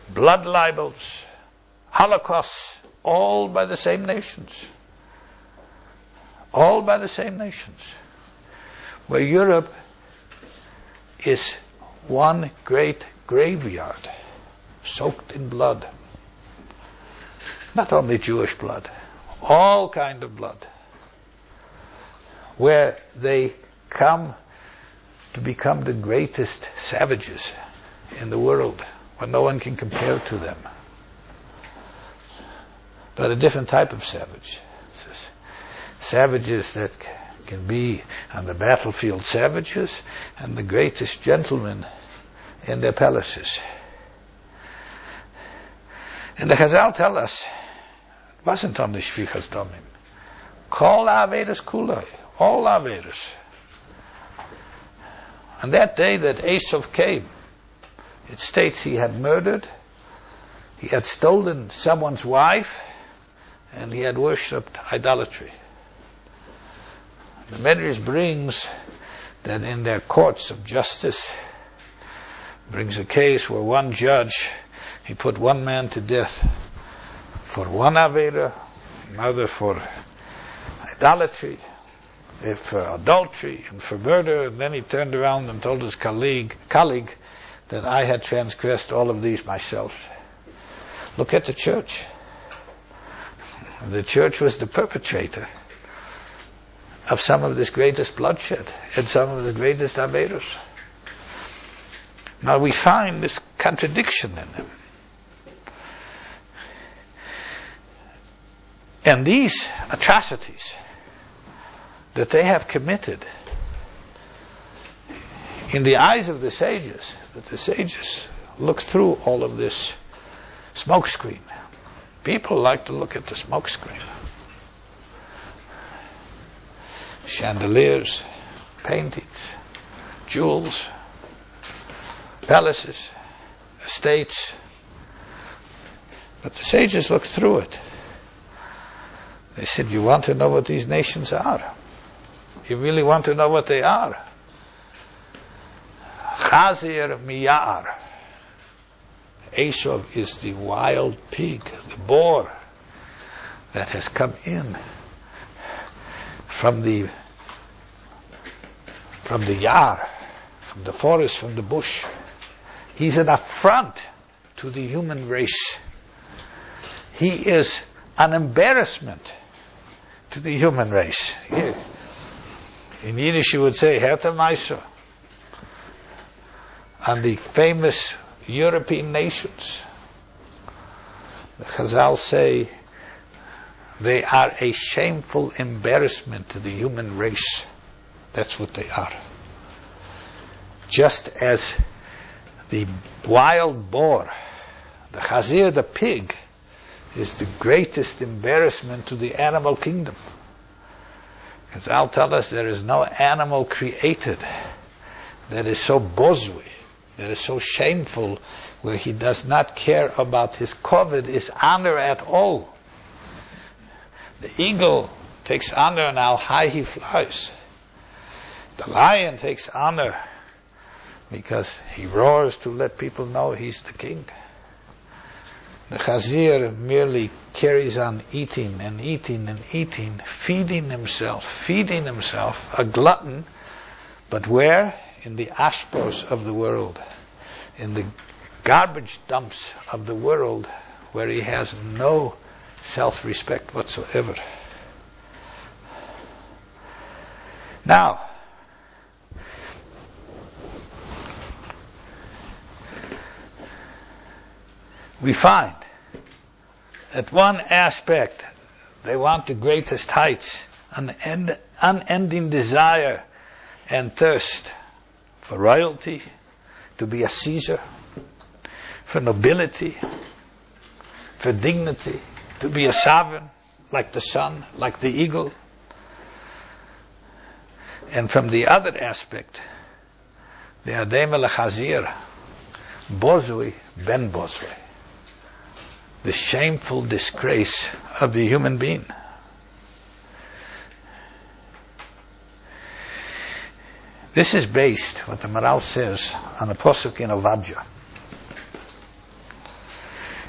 [SPEAKER 2] blood libels, holocausts, all by the same nations. All by the same nations. Where Europe is one great graveyard, soaked in blood. Not only Jewish blood, all kind of blood. Where they come to become the greatest savages in the world, where no one can compare to them. But a different type of savage. Savages that can be on the battlefield savages, and the greatest gentlemen in their palaces. And the Chazal tell us, it wasn't only Shvichas Domim. Kol Avedas Kulai, all Avedas. On that day that Esav came, it states he had murdered, he had stolen someone's wife, and he had worshipped idolatry. The Medrash brings that in their courts of justice, brings a case where one judge, he put one man to death for one avera, another for idolatry, for adultery, and for murder, and then he turned around and told his colleague, colleague that I had transgressed all of these myself. Look at the church. The church was the perpetrator of some of this greatest bloodshed and some of the greatest averos. Now we find this contradiction in them. And these atrocities that they have committed in the eyes of the sages, that the sages look through all of this smokescreen. People like to look at the smokescreen. Chandeliers, paintings, jewels, palaces, estates. But the sages looked through it. They said, you want to know what these nations are? You really want to know what they are? Chazir miyar. Esav is the wild pig, the boar that has come in from the from the yar, from the forest, from the bush. He's an affront to the human race. He is an embarrassment to the human race. In Yiddish you would say, Herta Meiser. And the famous European nations, the Chazal say, they are a shameful embarrassment to the human race. That's what they are. Just as the wild boar, the chazir, the pig, is the greatest embarrassment to the animal kingdom. Chazal tell us there is no animal created that is so bozui, that is so shameful, where he does not care about his koved, his honor at all. The eagle takes honor on how high he flies. The lion takes honor because he roars to let people know he's the king. The chazir merely carries on eating and eating and eating, feeding himself, feeding himself, a glutton, but where? In the ashpos of the world, in the garbage dumps of the world, where he has no self-respect whatsoever. Now, we find that one aspect, they want the greatest heights, an end, unending desire and thirst for royalty, to be a Caesar, for nobility, for dignity, to be a sovereign, like the sun, like the eagle. And from the other aspect, the Adem el Chazir, Bozui ben Bozui, the shameful disgrace of the human being. This is based, what the Maral says, on a posuk in Ovadja.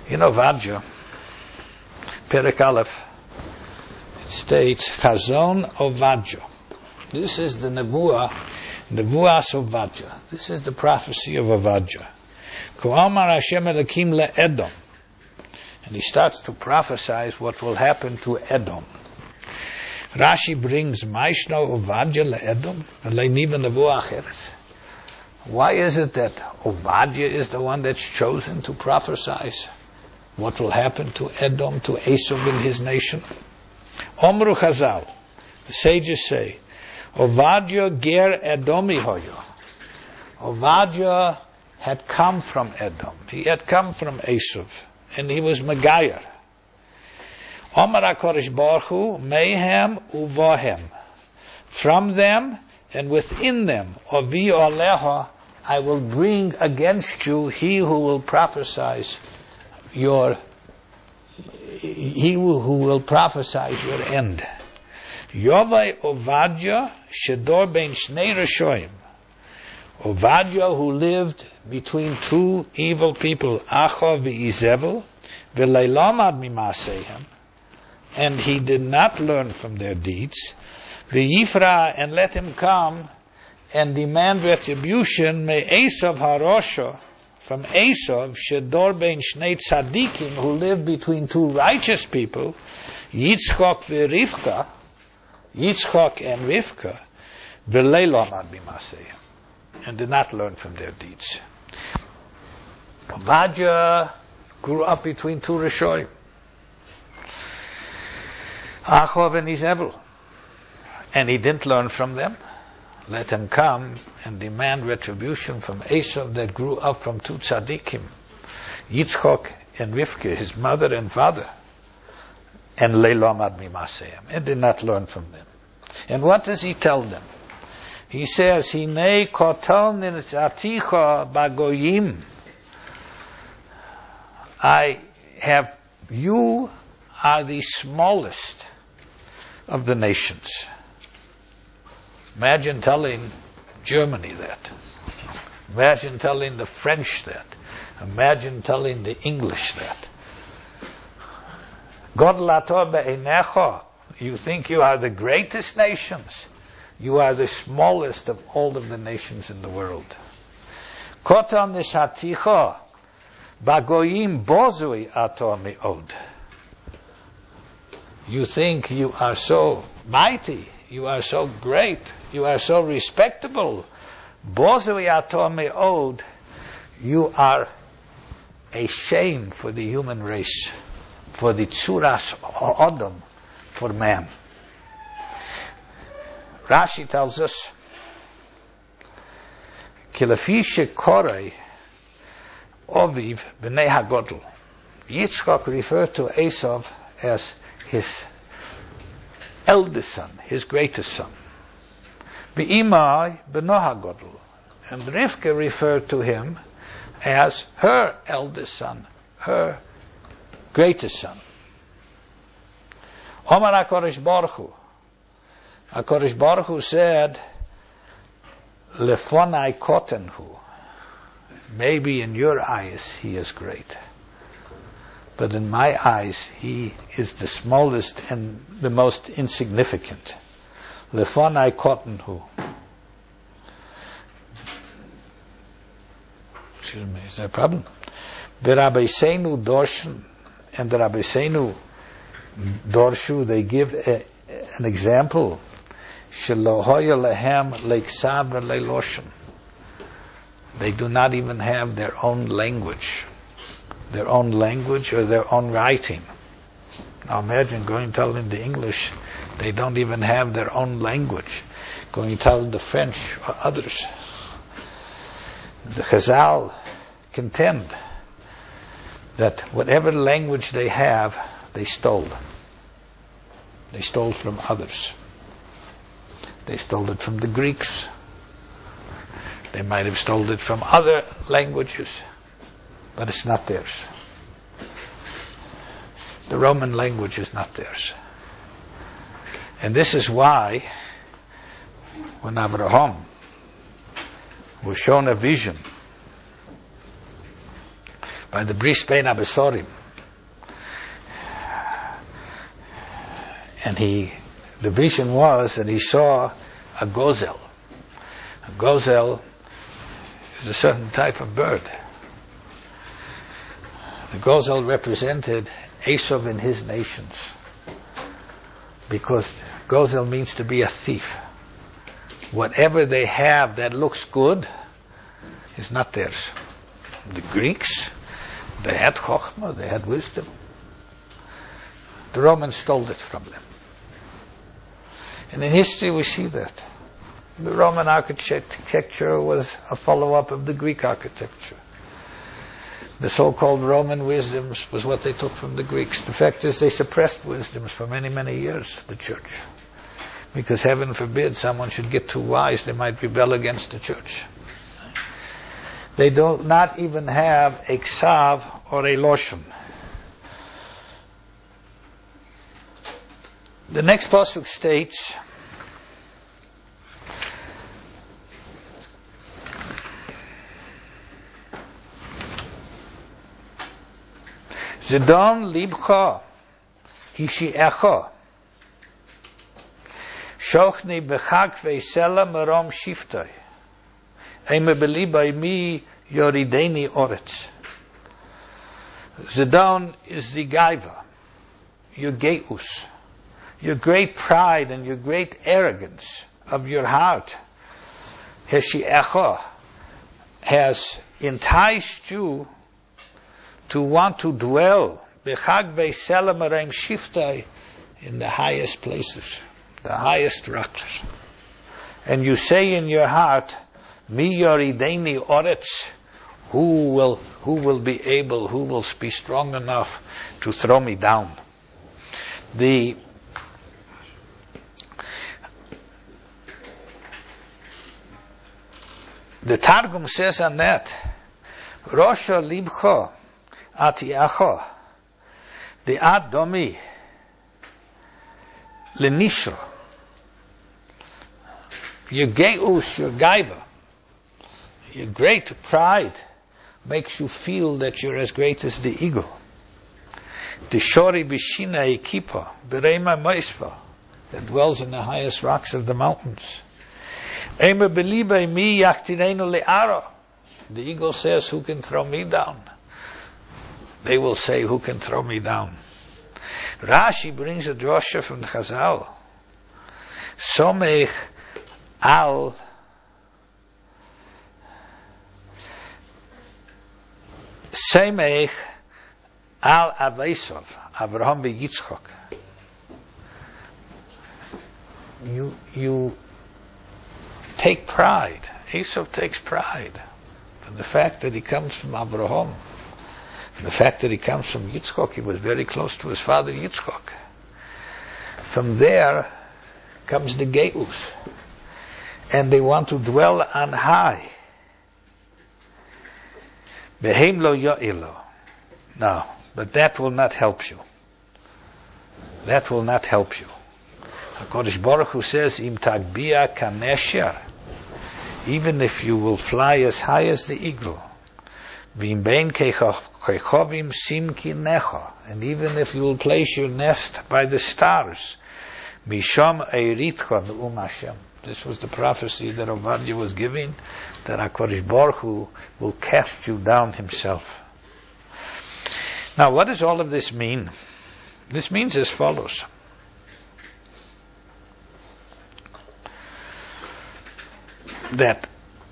[SPEAKER 2] In Ovadja, Perek Aleph, it states, Chazon Ovadja. This is the Nevuah, Nevuas Ovadja. This is the prophecy of Ovadja. Ko'amar Hashem Elokim le'Edom. And he starts to prophesy what will happen to Edom. Rashi brings, Maishno Ovadja le'Edom, le'niva Nevuah acheres. Why is it that Ovadja is the one that's chosen to prophesy what will happen to Edom, to Esav and his nation? Omru Chazal, the sages say, Ovadja ger Edomi hoyo. Ovadja had come from Edom. He had come from Esav, and he was Megayer. Omar HaKodesh Baruch Hu, Mehem uvohem. From them and within them, Ovi Oleha, I will bring against you he who will prophesy your, he who will prophesy your end. Yovai Ovadja Shedor ben Shnei Reshoim. Ovadja, who lived between two evil people, Achav v'Izevel, v'leilamad mimasehem, and he did not learn from their deeds. V'yifra, and let him come and demand retribution, me Esav harosha, from Esav, Shedor ben Shnei Tzadikim, who lived between two righteous people, Yitzchok v'Rivka, Yitzchok and Rivka, v'leilamad mimasehem, and did not learn from their deeds. Ovadja grew up between two Rishoim, Achav and Izevel, and he didn't learn from them. Let him come and demand retribution from Esav that grew up from two tzaddikim, Yitzchok and Rivka, his mother and father, and leilomad mimasehem, and did not learn from them. And what does he tell them? He says, Hinei kotel nitzaticha bagoyim. I have, you are the smallest of the nations. Imagine telling Germany that. Imagine telling the French that. Imagine telling the English that. Godlato be'einecha. You think you are the greatest nations. You are the smallest of all of the nations in the world. Kotam nishaticha bagoyim bozui ato mi'od. You think you are so mighty, you are so great, you are so respectable. Bozui ato mi'od. You are a shame for the human race, for the tzuras odom, for man. Rashi tells us, Kilafi shekorei oviv b'nei hagodl. Yitzchak referred to Esav as his eldest son, his greatest son. V'imai b'no hagodl. And Rivka referred to him as her eldest son, her greatest son. Omar HaKodesh Baruch Hu. HaKodesh Baruch Hu said, Lefonai kotenhu. Maybe in your eyes he is great, but in my eyes he is the smallest and the most insignificant. Lefonai kotenhu. Excuse me, is there a problem? The Rabbeinu Dorshan and the Rabbeinu Dorshu, they give a, an example. They do not even have their own language, their own language or their own writing. Now imagine going telling the English, they don't even have their own language. Going telling the French or others. The Chazal contend that whatever language they have, they stole. They stole from others. They stole it from the Greeks. They might have stolen it from other languages, but it's not theirs. The Roman language is not theirs. And this is why, when Avraham was shown a vision by the Bris Bein Abesorim, And he, the vision was that he saw a gazelle. A gazelle is a certain type of bird. The gazelle represented Esau and his nations, because gazelle means to be a thief. Whatever they have that looks good is not theirs. The Greeks, they had chokhmah, they had wisdom. The Romans stole it from them. And in history we see that. The Roman architecture was a follow-up of the Greek architecture. The so-called Roman wisdoms was what they took from the Greeks. The fact is they suppressed wisdoms for many, many years, the church. Because heaven forbid someone should get too wise, they might rebel against the church. They do not even have a ksav or a loshon. The next pasuk states, Zidon libcha hishi'echa shochni b'chak ve'sela marom shiftoi eme belibai mi yorideni oretz. Zidon is the gaiva, your geus, your great pride and your great arrogance of your heart. Hishi'echa has enticed you to want to dwell b'chag ve'sela marom shiftoi in the highest places, the highest rocks. And you say in your heart, Mi yorideni oretz, who will, who will be able, who will be strong enough to throw me down? The, the Targum says on that, Rosha libcha atiacha, the ad domi, lenishra. Your geus, your gaiva, your great pride makes you feel that you're as great as the eagle. The shori bishina ekipa, berema maisva, that dwells in the highest rocks of the mountains. Ema beliba mi yaktirenu le'ara. The eagle says, who can throw me down? They will say, who can throw me down? Rashi brings a drosha from the Chazal. Somech al Semech al Avesov, Avraham beYitzchok. You, you take pride. Esau takes pride from the fact that he comes from Avraham. From the fact that he comes from Yitzchok, he was very close to his father Yitzchok. From there comes the Geus. And they want to dwell on high. Behem lo yo'ilo. No, but that will not help you. That will not help you. HaKadosh Baruch Hu says, Im tagbia kanesher. Even if you will fly as high as the eagle. V'im bein kechovim simki necha. And even if you will place your nest by the stars. Misham eiritcha ve'um Hashem. This was the prophecy that Ovadia was giving, that HaKadosh Baruch Hu will cast you down himself. Now, what does all of this mean? This means as follows. That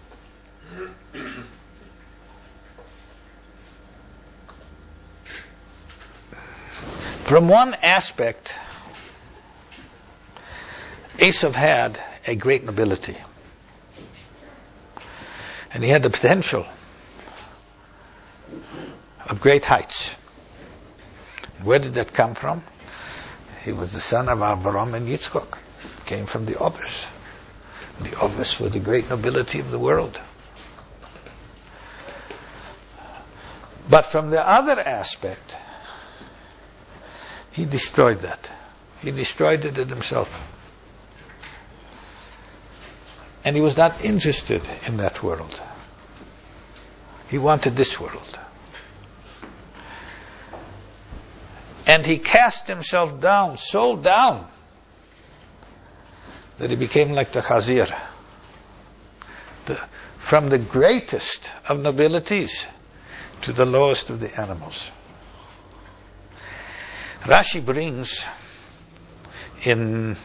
[SPEAKER 2] from one aspect, Esau had a great nobility. And he had the potential of great heights. Where did that come from? He was the son of Avraham and Yitzchok. Came from the Ovis. The Ovis were the great nobility of the world. But from the other aspect, he destroyed that. He destroyed it himself. And he was not interested in that world. He wanted this world. And he cast himself down, so down, that he became like the Chazir. The, from the greatest of nobilities to the lowest of the animals. Rashi brings in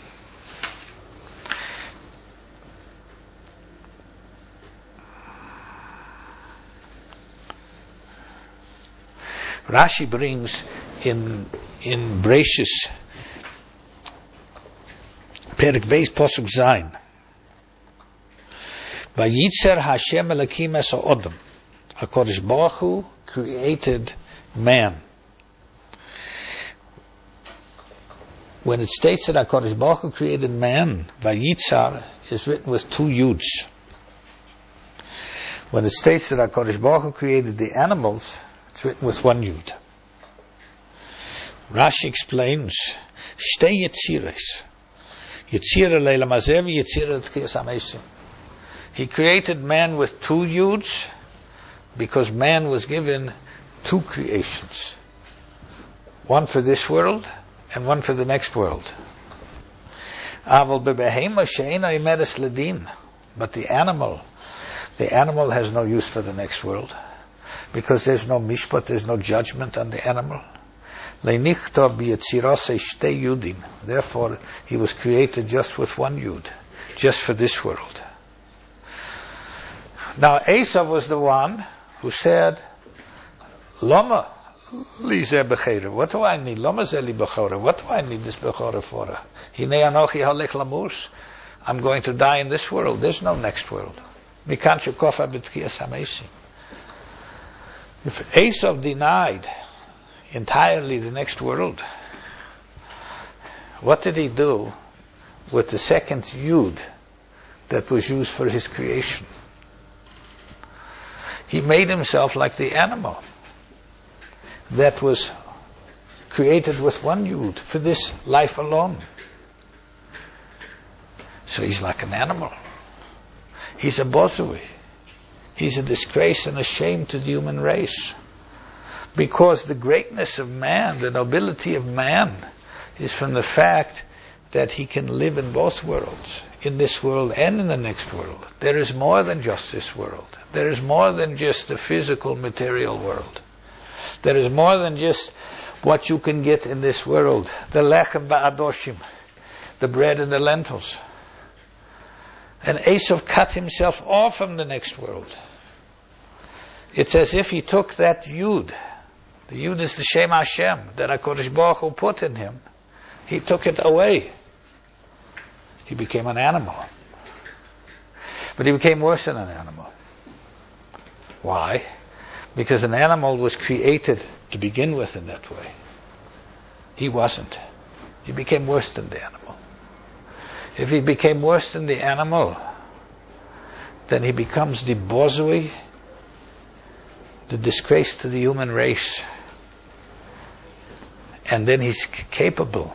[SPEAKER 2] Rashi brings in in Bereshis Perek Beis Pasuk Zayin, Vayitzer Hashem Elokim es ha'odam. HaKadosh Baruch Hu created man. When it states that HaKadosh Baruch Hu created man, Vayitzar is written with two yuds. When it states that HaKadosh Baruch Hu created the animals, it's written with one yud. Rashi explains, Shtei Yetzires. Yetzira leila mazev, Yetzira t'kiyas hamesim. He created man with two yuds, because man was given two creations. One for this world, and one for the next world. Aval bebehema she'ena imeres ledin. But the animal, the animal has no use for the next world, because there's no mishpat, there's no judgment on the animal. Leinichta biyetzirase shtei yudim. Therefore, he was created just with one yud, just for this world. Now, Esav was the one who said, Lama li zeh bechera. What do I need? Lama zeh li bechora. What do I need this bechora for? Hinei anochi halech lamus. I'm going to die in this world. There's no next world. Mikan shukofa b'tkiyas hamesim. If Esav denied entirely the next world, what did he do with the second yud that was used for his creation? He made himself like the animal that was created with one yud for this life alone. So he's like an animal. He's a bozui. He's a disgrace and a shame to the human race. Because the greatness of man, the nobility of man, is from the fact that he can live in both worlds, in this world and in the next world. There is more than just this world. There is more than just the physical, material world. There is more than just what you can get in this world. The lechem ba'adoshim, the bread and the lentils. And Esav cut himself off from the next world. It's as if he took that yud. The yud is the Shem Hashem that HaKadosh Baruch Hu put in him. He took it away. He became an animal. But he became worse than an animal. Why? Because an animal was created to begin with in that way. He wasn't. He became worse than the animal. If he became worse than the animal, then he becomes the bozui, the disgrace to the human race. And then he's c- capable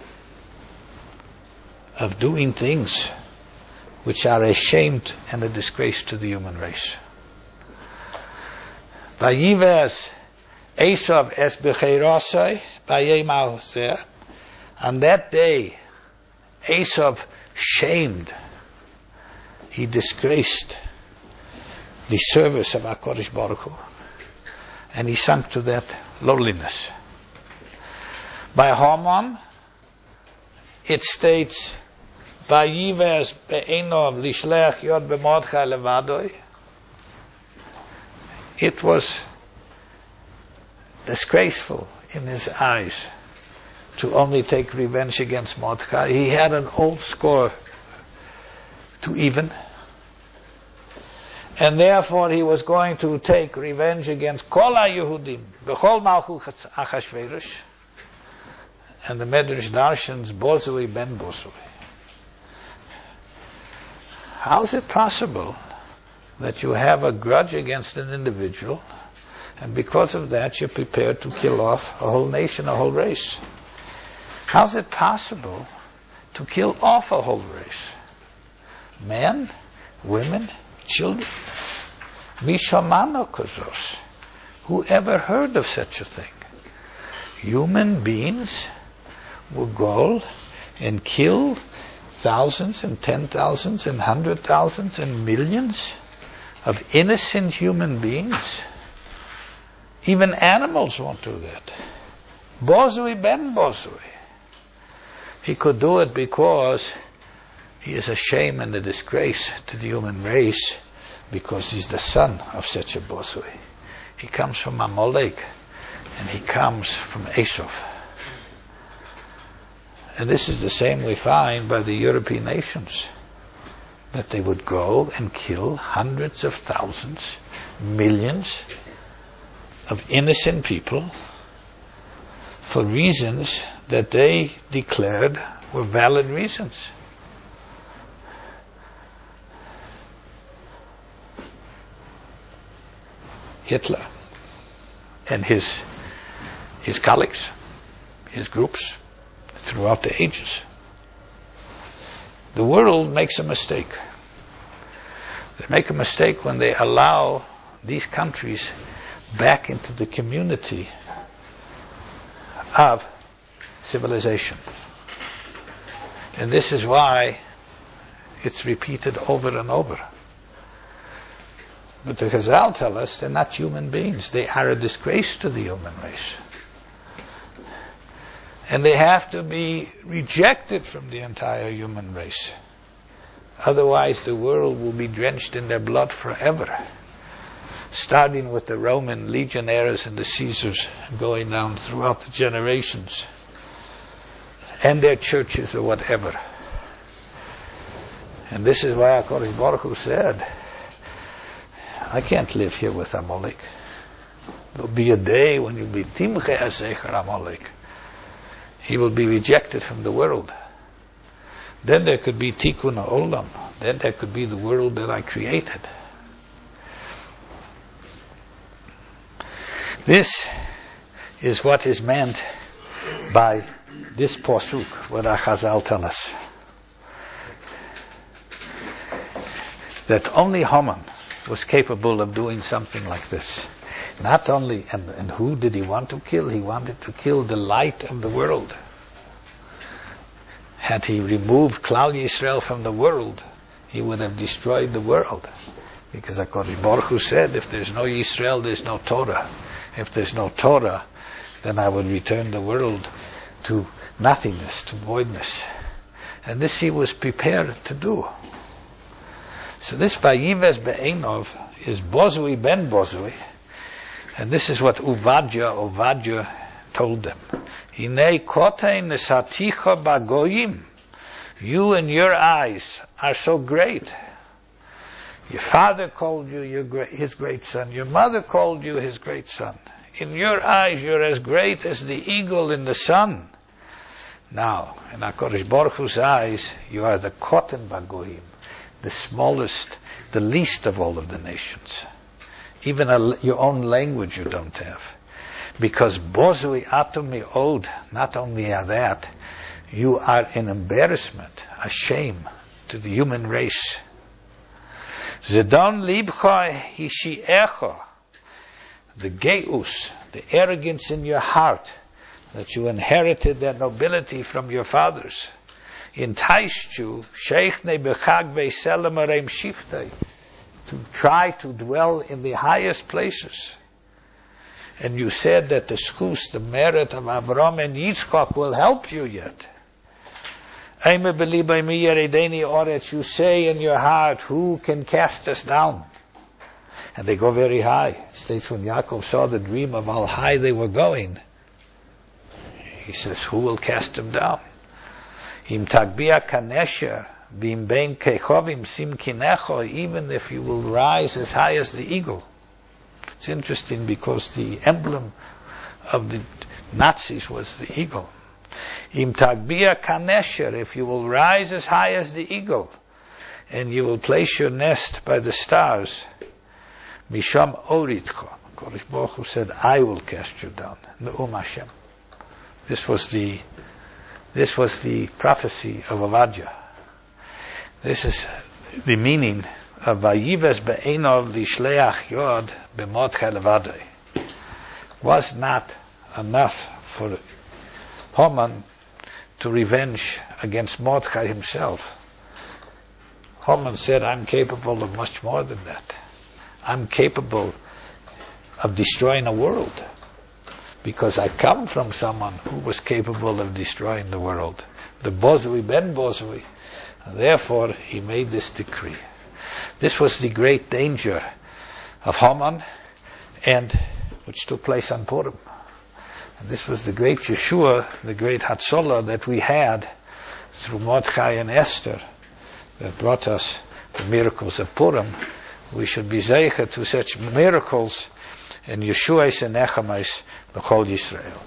[SPEAKER 2] of doing things which are a shame and a disgrace to the human race. Vayivas Esav es becheirasai vayeimal zeh. On that day, Esav shamed, he disgraced the service of HaKadosh Baruch Hu, and he sunk to that lowliness. By Haman, it states, Vayivas be'enov lishlech yod b'mordechai levadoi. It was disgraceful in his eyes to only take revenge against Mordechai. He had an old score to even, and therefore he was going to take revenge against Kol HaYehudim, B'chol Malchut Achashverosh, and the Medrash Darshans Bozui ben Bozui. How is it possible that you have a grudge against an individual, and because of that you're prepared to kill off a whole nation, a whole race? How is it possible to kill off a whole race? Men, women, children. Mishamano kozos. Who ever heard of such a thing? Human beings will go and kill thousands and ten thousands and hundred thousands and millions of innocent human beings. Even animals won't do that. Bozui ben Bozui. He could do it because he is a shame and a disgrace to the human race, because he's the son of such a Bozui. He comes from Amalek, and he comes from Esau. And this is the same we find by the European nations, that they would go and kill hundreds of thousands, millions of innocent people for reasons that they declared were valid reasons. Hitler and his his colleagues, his groups throughout the ages. The world makes a mistake. They make a mistake when they allow these countries back into the community of civilization. And this is why it's repeated over and over. But the Chazal tell us they're not human beings. They are a disgrace to the human race. And they have to be rejected from the entire human race. Otherwise the world will be drenched in their blood forever. Starting with the Roman legionaries and the Caesars, and going down throughout the generations. And their churches or whatever. And this is why HaKadosh Baruch Hu said, I can't live here with Amalek. There'll be a day when you'll be Timche Asecher Amalek. He will be rejected from the world. Then there could be Tikkun Olam. Then there could be the world that I created. This is what is meant by this posuk, what our Chazal tell us. That only Haman was capable of doing something like this. Not only, and, and who did he want to kill? He wanted to kill the light of the world. Had he removed Klal Yisrael from the world, he would have destroyed the world. Because HaKadosh Baruch Hu said, if there's no Yisrael, there's no Torah. If there's no Torah, then I would return the world to nothingness, to voidness. And this he was prepared to do. So this Vayives Be'enov is Bozui ben Bozui. And this is what Uvadja, Uvadja told them. Hinei kotei nesaticha bagoyim. You and your eyes are so great. Your father called you your great, his great son. Your mother called you his great son. In your eyes, you're as great as the eagle in the sun. Now, in HaKadosh Baruch Hu's eyes, you are the koten bagoyim, the smallest, the least of all of the nations. Even a, your own language you don't have. Because bozui atum mi'od, not only are that, you are an embarrassment, a shame to the human race. Zedon libcha hishiecha, the geus, the arrogance in your heart, that you inherited that nobility from your fathers, enticed you, sheichne bechag beiselem areim shiftei, to try to dwell in the highest places. And you said that the schus, the merit of Avraham and Yitzchak will help you yet. You say in your heart, who can cast us down? And they go very high. It states when Yaakov saw the dream of how high they were going, he says, who will cast them down? Im tagbia kanesher, bim bein kechovim sim kinecho, even if you will rise as high as the eagle. It's interesting because the emblem of the Nazis was the eagle. Im tagbia kanesher, if you will rise as high as the eagle, and you will place your nest by the stars, misham oritcho, Kodesh Baruch Hu said, I will cast you down. Ne'um Hashem. This was the, this was the prophecy of Avadja. This is the meaning of Vayives be'enov lishleach yod b'mot chelevadei. Was not enough for Haman to revenge against Mordechai himself. Haman said, I'm capable of much more than that. I'm capable of destroying a world, because I come from someone who was capable of destroying the world, the Bozui ben Bozui. And therefore, he made this decree. This was the great danger of Haman, and which took place on Purim. And this was the great Yeshua, the great Hatzalah that we had through Mordechai and Esther, that brought us the miracles of Purim. We should be zeicher to such miracles in Yeshua's and Nechemais b'chol Yisrael.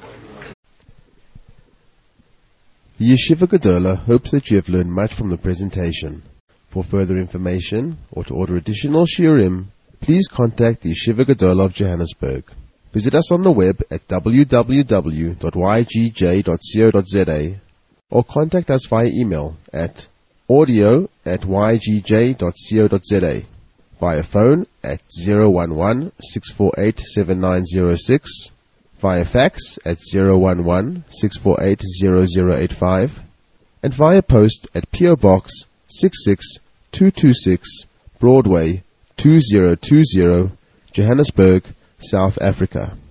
[SPEAKER 1] The Yeshiva Gedola hopes that you have learned much from the presentation. For further information or to order additional shiurim, please contact the Yeshiva Gedola of Johannesburg. Visit us on the web at w w w dot y g j dot co dot z a or contact us via email at audio at y g j dot co dot z a, via phone at zero one one, six four eight, seven nine zero six, via fax at zero one one, six four eight, zero zero eight five, and via post at P O Box six six two two six, Broadway two zero two zero, Johannesburg, South Africa.